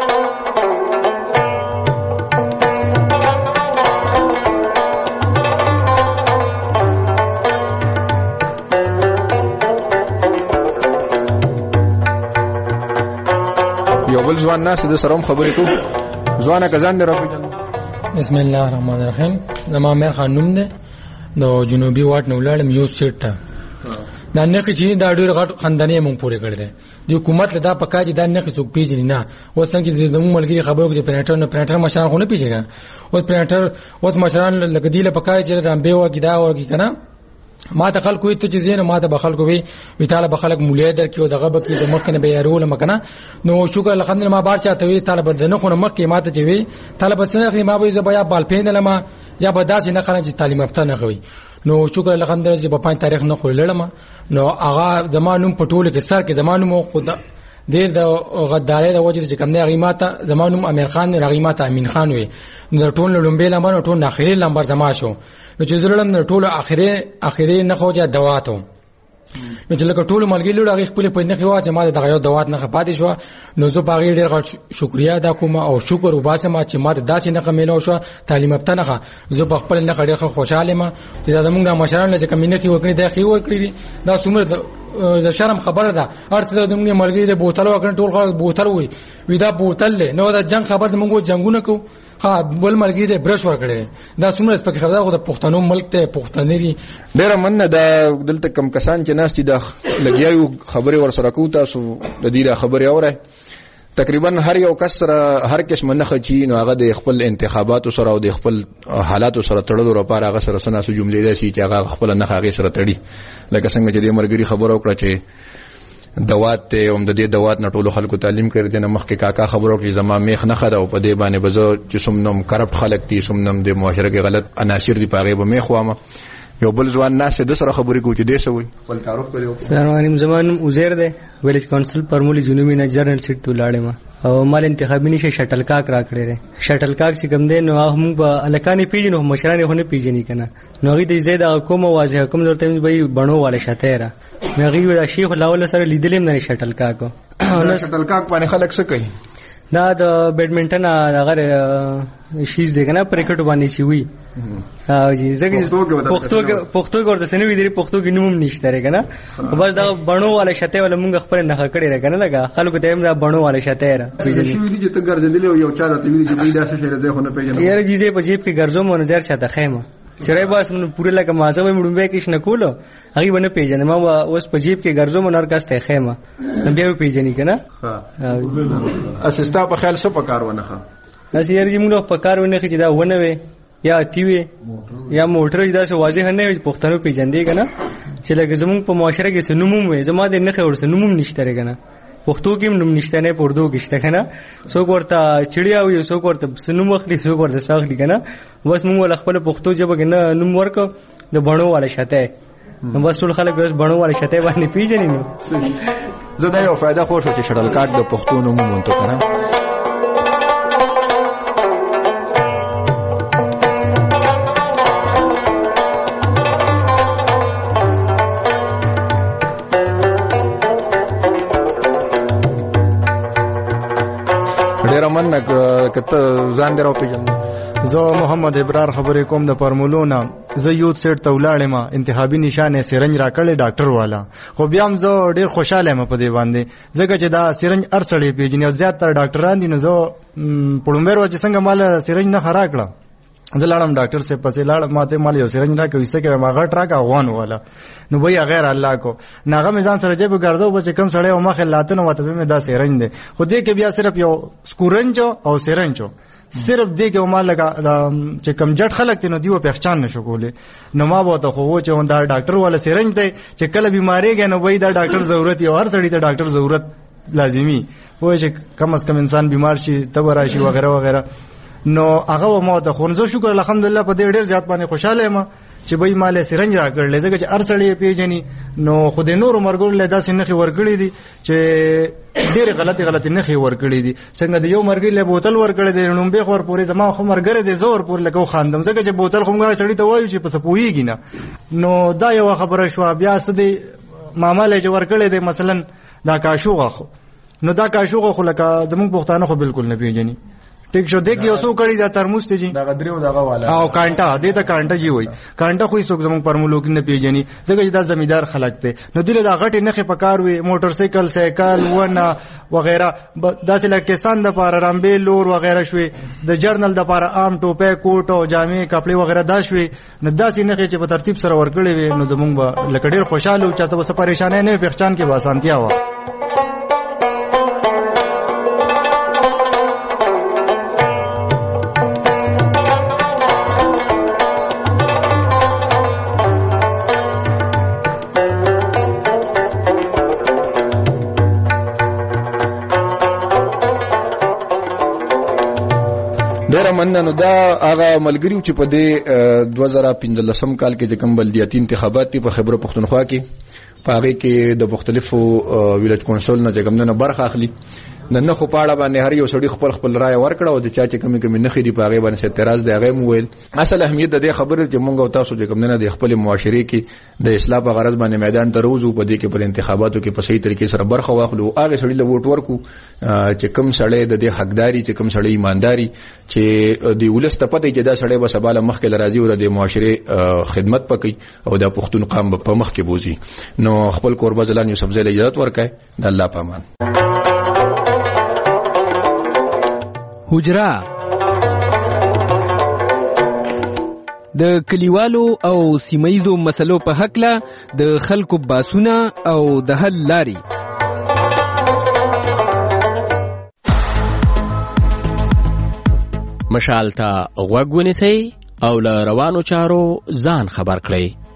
یو بل ځوان ناس د سره خبرې کو ځوانه کزان نه راپېژن بسم الله الرحمن الرحیم زما مېر خان نوم دی نو جنوبي واټ نو لاړم یو سیټ ته دا نه چې دا ډېر غټ خندانې مونږ پورې کړی دی د حکومت له دا پکا چې دا نه څوک پیژني نه اوس څنګه چې زموږ ملګری خبرو کې پرینټر نه پرینټر مشران خو نه پیژني اوس پرینټر اوس مشران لکه دی له پکا چې دا به ورګي دا ورګي کنه ما ته خلکو ته چې زین ما ته بخلکو وی وی تعالی بخلک مولای در کې او دغه بکې د مخ نه به يرول مکنه نو شکر الحمدلله ما بار چاته وی طالب د نه خو مخ کې ما ته چې وی طالب سره ما به زبیا بال پیندل ما یا به داسې نه خلک چې تعلیم یافته نه غوي نو شکر الحمدلله چې په پنځه تاریخ نه خوللم نو هغه زمانوم پټول کې سر کې زمانوم خود ډیر د غدارۍ د وجه چې کوم دی غیماته زمانوم امیر خان رغیماته امین خان وي نو ټول لومبه لمبر ټول اخري لمبر دما شو نو چې زړم ټول اخري اخري نه خوځه دواتو نو چې لکه ټول ملګری لور هغه خپل په نه خوا چې ما دغه یو دوات نه خپاتې شو نو زه باغی ډیر غټ شکریا ادا کوم او شکر وباسم چې ما داسې نه کمینو شو تعلیم یافته نه زه په خپل نه ډیر خوشاله ما چې دا موږ د مشرانو چې کمینه کې وکړي دا خي ورکړي دا څومره د شرم خبره ده ارته د موږ ملګری د بوتل وکړ ټول خلک بوتل وي وی دا بوتل نو دا جنگ خبر د موږ جنگونه کو ها بل ملګری د برش ورکړي دا څومره سپک خبره خو د پښتنو ملک ته پښتنيري ډیر مننه دا دلته کم کسان چې ناس دي د لګیاو خبره ور سره کو تاسو د دې خبره اوره تقریبا هر یو کس سره هر کس منخه چی نو هغه د خپل انتخاباتو سره او د خپل حالاتو سره تړلو لپاره هغه سره سناسو جملې دي چې هغه خپل نه هغه سره تړي لکه څنګه چې د مرګري خبرو کړه چې دوات ته هم د دې دوات نه ټولو خلکو تعلیم کړی د مخ کې کاکا خبرو کې زما میخ نه خره او په دې باندې بزو چې سمنم کرپټ خلک دي سمنم د معاشره کې غلط عناصر دي پاغه به میخ وامه یو بل ځوان ناس د سره خبرې کوي چې دیسه وي خپل تعارف کړو السلام علیکم زمان عزیر ده ویلیج کونسل پرمولی جنوبی نه جرنل سیټ ته لاړم او مال انتخابي نشه شټل کاک را کړی دی شټل کاک چې کوم دی نو هم په الکانی پیژنو مشرانه هونه پیژنی کنه نو غي د زید حکومت واځه حکومت ورته به بڼو والے شته را نو غي د شیخ لاول سره لیدلم نه شټل کاک نو شټل کاک باندې خلک څه کوي دا د بیډمنټن هغه شیز دی کنه کرکټ باندې شي وي او جی زګ پښتو پښتو ګورته سنوي دی پښتو کې نوم نشته رې کنه بس دا بڼو والے شته ول مونږ خپل نه کړی رې کنه لگا خلکو ته هم دا بڼو والے شته را شي دي چې ته ګرځېدل یو چا راته ویل چې دې داسې شي ده خو نه پیژنم یاره جیزه په جیب کې ګرځوم او نظر شته خیمه چرای باس نو پوره لکه مازه وې مړم به کې شنه کولو هغه باندې پیژنم ما اوس په جیب کې ګرځوم نو ورکاسته خیمه بیا پیژنې کنه ها اسستا په خیال څه پکار ونه ښه اسی یاره موږ په کار ونه چې دا ونه وي یا تیوي یا موټر دا څه واضح نه وي پښتنو پیژندې کنه چې لکه زموږ په معاشره کې سنوموم وي زما د نه خور سنوموم نشته کنه پښتو کې نوم نشته نه پردو کې شته کنه څوک ورته چړیا وي څوک ورته سنوم اخلي څوک ورته ساخلي کنه بس موږ ول خپل پښتو جبه کنه نوم ورکو د بڼو والا شته نو بس ټول خلک بس بڼو والا شته باندې پیژني نو زه دا یو فائدہ خو شو چې شړل کاټ د پښتو نوم مونته کنه ډیر من کته ځان درو پیژنم زه محمد ابرار خبرې کوم د فارمولونه. زه یوت سیټ ته ولاړم، انتخابي نشانه سرنج راکړې ډاکټر والا، خو بیا هم زه ډیر خوشاله یم په دې باندې ځکه چې دا سرنج ارسړې پیژنې او زیات تر ډاکټران دي. نو زه پړومبر و چې څنګه مال سرنج نه خرا کړه، زه لاړم ډاکټر سے پسې لاړم، ماته مال یو سرنج راکوي سکه ما غټ راکا افغان والا. نو بیا غیر الله کو ناغه میزان سره جيب ګرځاو بچ کم سړی او مخه لاتنه وته مې دا سرنج دی، خو دې کې بیا صرف یو سکورنج او سرنج صرف دې کې ما لګا چې کم جټ خلک ته نو دیو پہچان نشو کولې. نو ما وته خو و چې دا ډاکټر والا سرنج دی چې کله بیماریږي نو وای دا ډاکټر ضرورت یو، هر سړی ته ډاکټر ضرورت لازمی و چې کم از کم انسان بیمار شي تبر راشي وغیرہ وغیرہ. نو هغه مو ته خونځو شکر الحمدلله په دې ډیر زیات باندې خوشاله یم چې به مال سرنج راکړل ځکه چې ارسړې پیژني. نو خو د نور مرګور له داسې نخي ورکړې دي چې ډېر غلطي غلطي نخي ورکړې دي. څنګه د یو مرګ له بوتل ورکړې دي نو به خور پورې زما خو مرګره دي زور پورې لکه خاندم ځکه چې بوتل خو موږ سړی ته وایو چې پس پوېږي نه. نو دا یو خبره شو. بیا سدي ماماله چې ورکړې دي مثلا دا کاشوغه خو نو دا کاشوغه خو لکه زموږ پښتانه خو بالکل نه پیژني. ټیک شو دې کې اوسو کړی دا ترموز ته جی دا غدریو دغه والا او کانټا دې ته کانټا جی وای کانټا خو هیڅ زموږ پرمولو کې نه پیژني ځکه چې دا زمیدار خلک ته نو دله دا غټه نخې پکار وي موټر سایکل سایکل ونه وغیرہ داسې لکه کسان د پاره رامبې لور وغیرہ شوي د جرنل د پاره عام ټوپه کوټ او جامې کپڑے وغیرہ دا شوي نو داسې نخې چې په ترتیب سره ورکړې وي نو زموږ به لکه ډیر خوشاله او چاته وسه پریشانې نه پہچان کې واسانتیا و. ډیره مننه. نو دا هغه ملګریو چې په دې دوه زره پنځلسم کال کې چې کوم بلدیاتي انتخابات په خیبر پښتونخوا کې په هغه کې د مختلفو ویلیج کونسل نه چې کوم نه برخه اخلي نن خو پاړه باندې هر یو سړي خپل خپل رائے ورکړه او د چا چې کمی کمی نخې دی په هغه باندې اعتراض دی هغه مویل. اصل اهمیت د دې خبره چې مونږ او تاسو چې کوم نه د خپل معاشري کې د اصلاح په غرض باندې میدان ته روزو په دې کې په انتخاباتو کې په صحیح طریقې سره برخه واخلو هغه سړي له ووټ ورکو چې کوم سړی د دې حقداري چې کوم سړی ایمانداري چې د ولست په دې چې دا سړی به سباله مخ کې لراځي او د معاشري خدمت پکې او د پښتون قام په مخ کې بوزي. نو خپل قربا ځلان یوسف زله اجازه ورکړي د الله پامان. حجره د کلیوالو او سیمایزو مسلو په حقله د خلکو باسونه او د حل لاري. مشال ته غوږ ونیسئ او له روانو چارو ځان خبر کړئ.